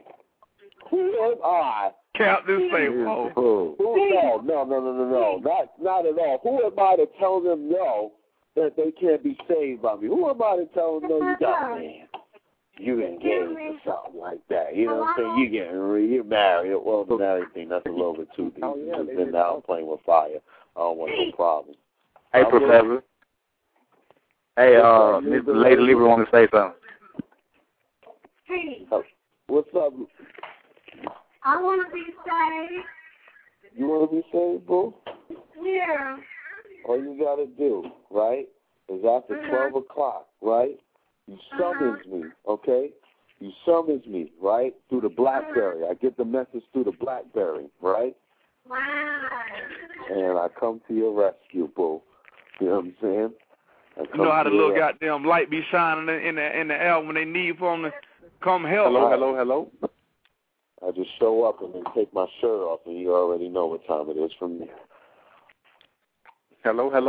Captain Save-All. No. Not at all. Who am I to tell them no, that they can't be saved by me? Who am I to tell them no, you got man? You engaged or something like that. You know what I'm saying? You're married. Well, the married thing, that's a little bit too deep. Because then now I'm playing with fire. I don't want no problems. Hey, Professor. Hey, Mr. Lady Libra want to say something. Hey. What's up? I want to be saved. You want to be saved, boo? Yeah. All you got to do, right, is after 12 o'clock, right, you summons me, okay? You summons me, right, through the BlackBerry. I get the message through the BlackBerry, right? Wow. And I come to your rescue, boo. You know what I'm saying? You know how the little goddamn light be shining in the air when they need for them to come help. Hello. I just show up and then take my shirt off, and you already know what time it is from there. Hello.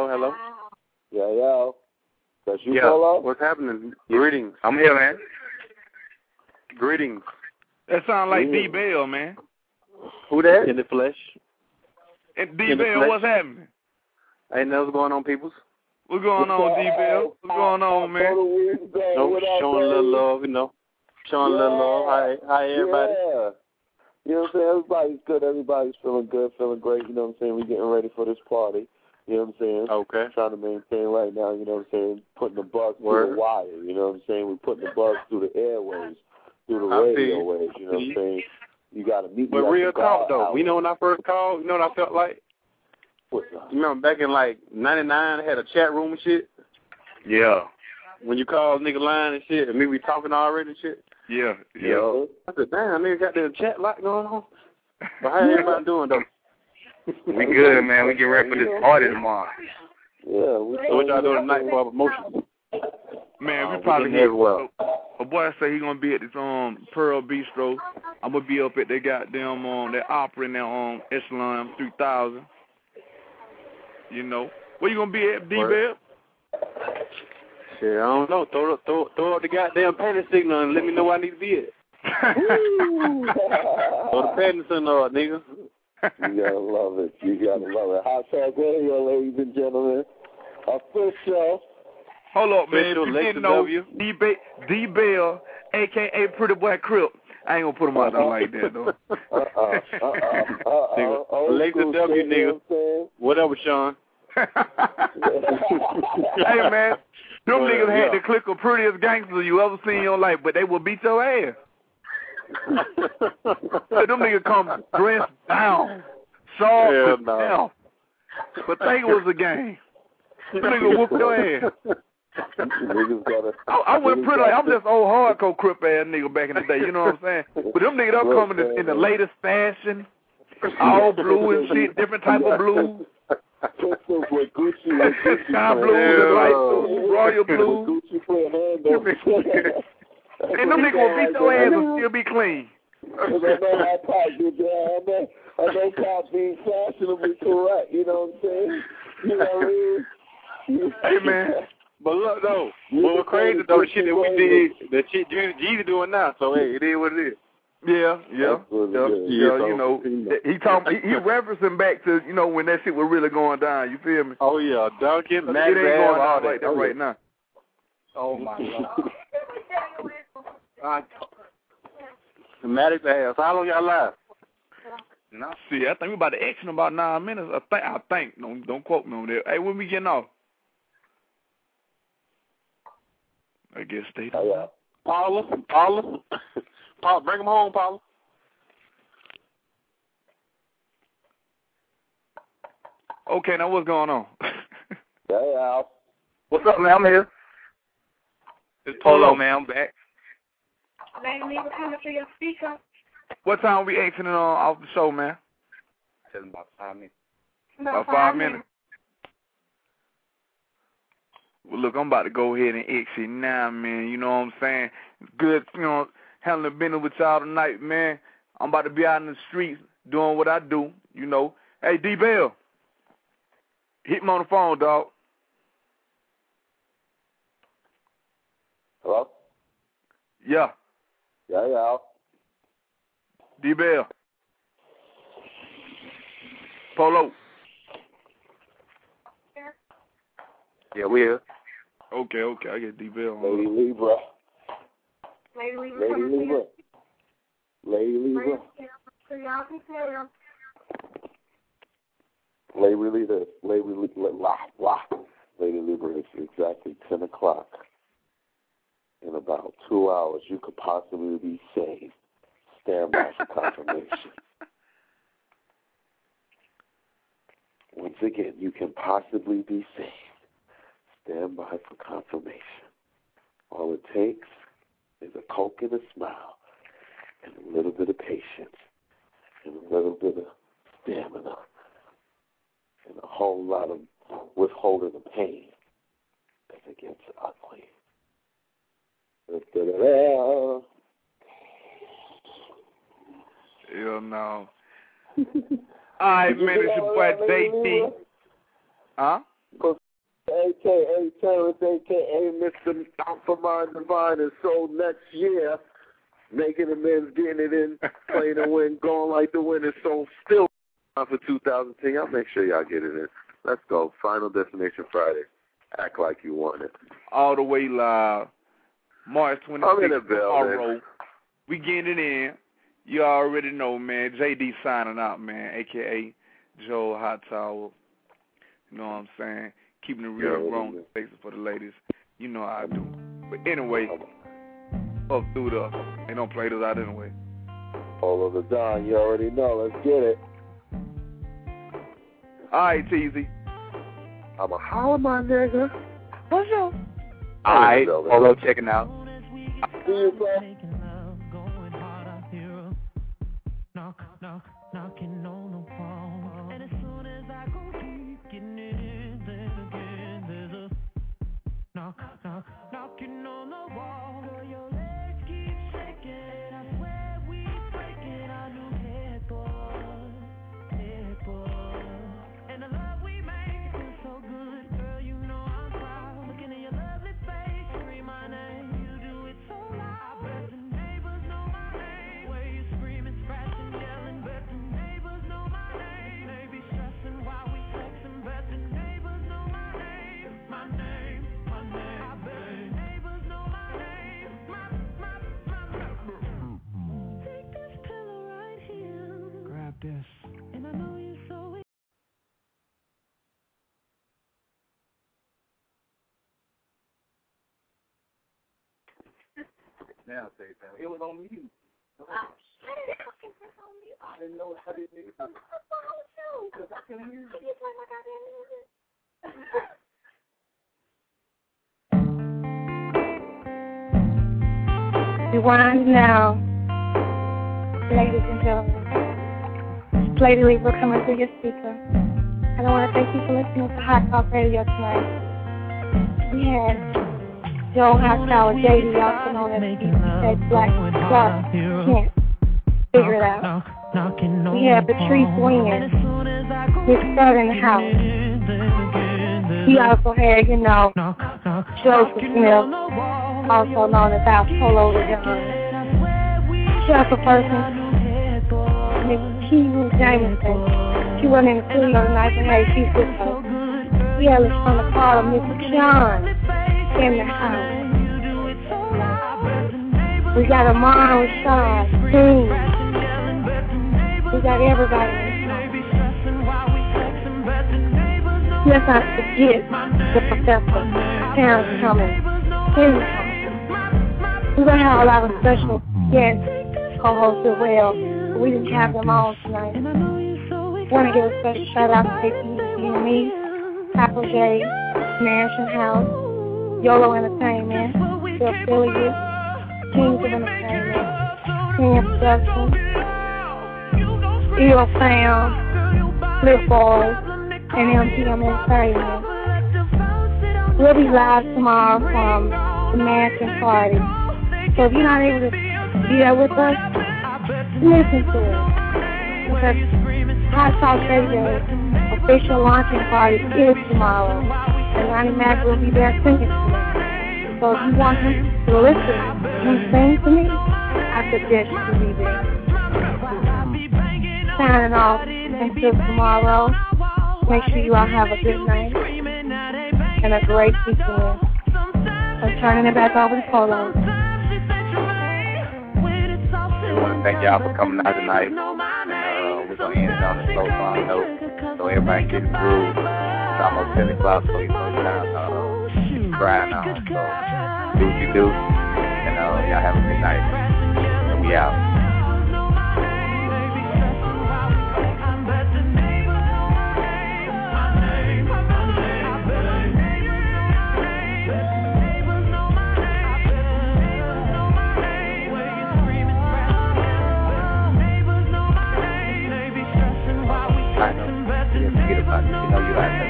Yeah. That's you, Polo? What's happening? Greetings. I'm here, man. Greetings. That sound like D-Bell, man. Who that? In the flesh. And D-Bell, what's happening? Ain't nothing going on, peoples. What's going on, D-Bell? What's going on, man? Showing a little love, Showing a little love. Hi, everybody. Yeah. You know what I'm saying? Everybody's good. Everybody's feeling good, feeling great. You know what I'm saying? We're getting ready for this party. You know what I'm saying? Okay. Trying to maintain right now, you know what I'm saying? Putting the bugs through the wire. You know what I'm saying? We're putting the bugs through the airwaves, through the radio waves. You know what I'm saying? You got to meet me. But real talk, though. You know when I first called, you know what I felt like? What's that? You remember back in, 99, I had a chat room and shit? Yeah. When you called nigga line and shit, and me we talking already and shit? Yeah. I said, damn, nigga got that chat lot going on. But how everybody doing, though? We good, man. We get ready for this party tomorrow. Yeah. So what y'all doing tonight for promotion? Man, we probably get a boy say he gonna be at this Pearl Bistro. I'm gonna be up at their goddamn that opera in there Echelon 3000. You know, where you gonna be at, D-Bell? Shit, I don't know. Throw up the goddamn panic signal and let me know where I need to be at. Throw the panic signal up, nigga. You gotta love it. Hot Talk Radio, ladies and gentlemen. Official. Hold up, man. You didn't know D-Bell, a.k.a. Pretty Boy Crip. I ain't gonna put him out there like that, though. Alexa W, nigga. Whatever, Sean. Hey, man. Them niggas had the click of prettiest gangsters you ever seen in your life, but they will beat your ass. Them niggas come dressed down, soft down. But think it was a game. Them niggas whoop your ass. I went pretty like I'm just old hardcore crip ass nigga back in the day, you know what I'm saying? But them niggas don't come in the latest fashion, all blue and shit, different type of blue. Sky blue, the light blue, royal blue. And them niggas will beat your ass and still be clean. I know Pop being fashionably correct, you know what I'm saying? You know what I mean? Hey, man. But look, though, what crazy, though, the shit that we did, the shit Jeezy doing now, so, hey, it is what it is. Yeah, you know, he referencing back to, you know, when that shit was really going down, you feel me? Oh, yeah, Duncan, Mac, it ain't going down like that right now. Oh, my God. Maddox ass, how long y'all live? No. See, I think we about to X in about 9 minutes. I think. Don't quote me on that. Hey, when we getting off? I guess stay there. Yeah. Paula, Paula, bring him home, Paula. Okay, now what's going on? Yeah. What's up, man? I'm here. It's Polo, man. I'm back. Lady Neva coming through your speaker. What time we exiting off the show, man? Just about 5 minutes. About 5 minutes. Well, look, I'm about to go ahead and exit now, man. You know what I'm saying? It's good, you know, handling business with y'all tonight, man. I'm about to be out in the streets doing what I do, you know. Hey, D-Bell. Hit me on the phone, dog. Hello? Yeah. Yeah. D-Bell. Polo. Yeah, we here. Okay. I get D-Bell on. Lady Libra. Lady Libra. Lady Libra is exactly 10 o'clock. In about 2 hours, you could possibly be saved. Stand by for confirmation. Once again, you can possibly be saved. Stand by for confirmation. All it takes is a Coke and a smile, and a little bit of patience, and a little bit of stamina, and a whole lot of withholding the pain as it gets ugly. Hell no. All right, man, it's your boy JD. Huh? A.K.A. Terrence, A.K.A. Mr. Alphamine Divine, and so next year, making amends, getting it in, playing a win, going like the winner, so still for 2010. Y'all make sure y'all get it in. Let's go. Final Destination Friday. Act like you want it. All the way live. March 26th, I'm in the tomorrow. We getting it in. You already know, man. JD signing out, man, a.k.a. Joe Hightower. You know what I'm saying? Keeping it real, grown faces for the ladies. You know how I do. But anyway, up through the, they don't play this out anyway. All over the Don, you already know. Let's get it. All right, Teasy. I'm a holler, my nigga. What's up? All right, Polo checking out. See you, bro. Knocking on the wall, and as soon as I go deep, getting it in, then again there's a knocking on the wall. Girl, your legs keep shaking, I swear we breaking our new head boy, and the love we make feels so good. Girl, you know I'm proud, looking at your lovely face, scream my name, you do it so loud. I bet the neighbors know my name, where you screaming, scratching, yelling, bet the neighbors know my name. They be stressing while we texting, bet the neighbors know my name. My name. I bet the neighbors know my name. Take this pillow right here. Grab this. And I know you're so. Now say that. It was on you. I didn't know how did it. What's wrong with you? Because I can hear you. You play like I didn't hear it. Rewind now, ladies and gentlemen. It's Lady Libra coming through your speaker. And I want to thank you for listening to Hot Talk Radio tonight. We had Joe Hostile, JD, also known as Black Clark Kent. Figure it out. We had Patrice Wynn, his son in the house. We also had, Joseph Smith, also known as Al Polo the John. Jefferson, Miss Keegan Jameson. She wasn't in the studio tonight, but hey, she's with us. We had us from the call of Mr. Sean in the house. We got Amon Rashad, King. We got everybody in the house. Let's not forget the professor, Terrence Cummings, Henry Cummings. We're going to have a lot of special guests co-hosts as well, but we didn't have them on tonight. I want to give a special shout out to KPME, Taco J, Mansion House, YOLO Entertainment, The Affiliate, Kings of Entertainment, King Productions, EO Fam, Flip Boys, and MPM Entertainment. We'll be live tomorrow from the Mansion Party. So if you're not able to be there with us, listen to it. Because Hot Talk Radio official launching party is tomorrow. And Ronnie Mac will be there singing to me. So if you want him to listen and sing to me, I suggest you be there. Signing off until tomorrow. Make sure you all have a good night and a great weekend. I'm turning it back over to Polo. I want to thank y'all for coming out tonight. And we're going to end it on a slow song note so everybody can get the groove. It's almost 10 o'clock, so you know it's time to grind on. So do what you do. And y'all have a good night. And we out. Forget about it. You know you like that.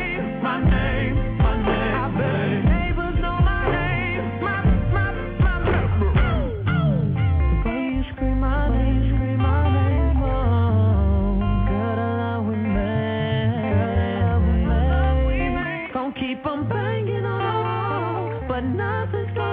Keep on banging on, but nothing's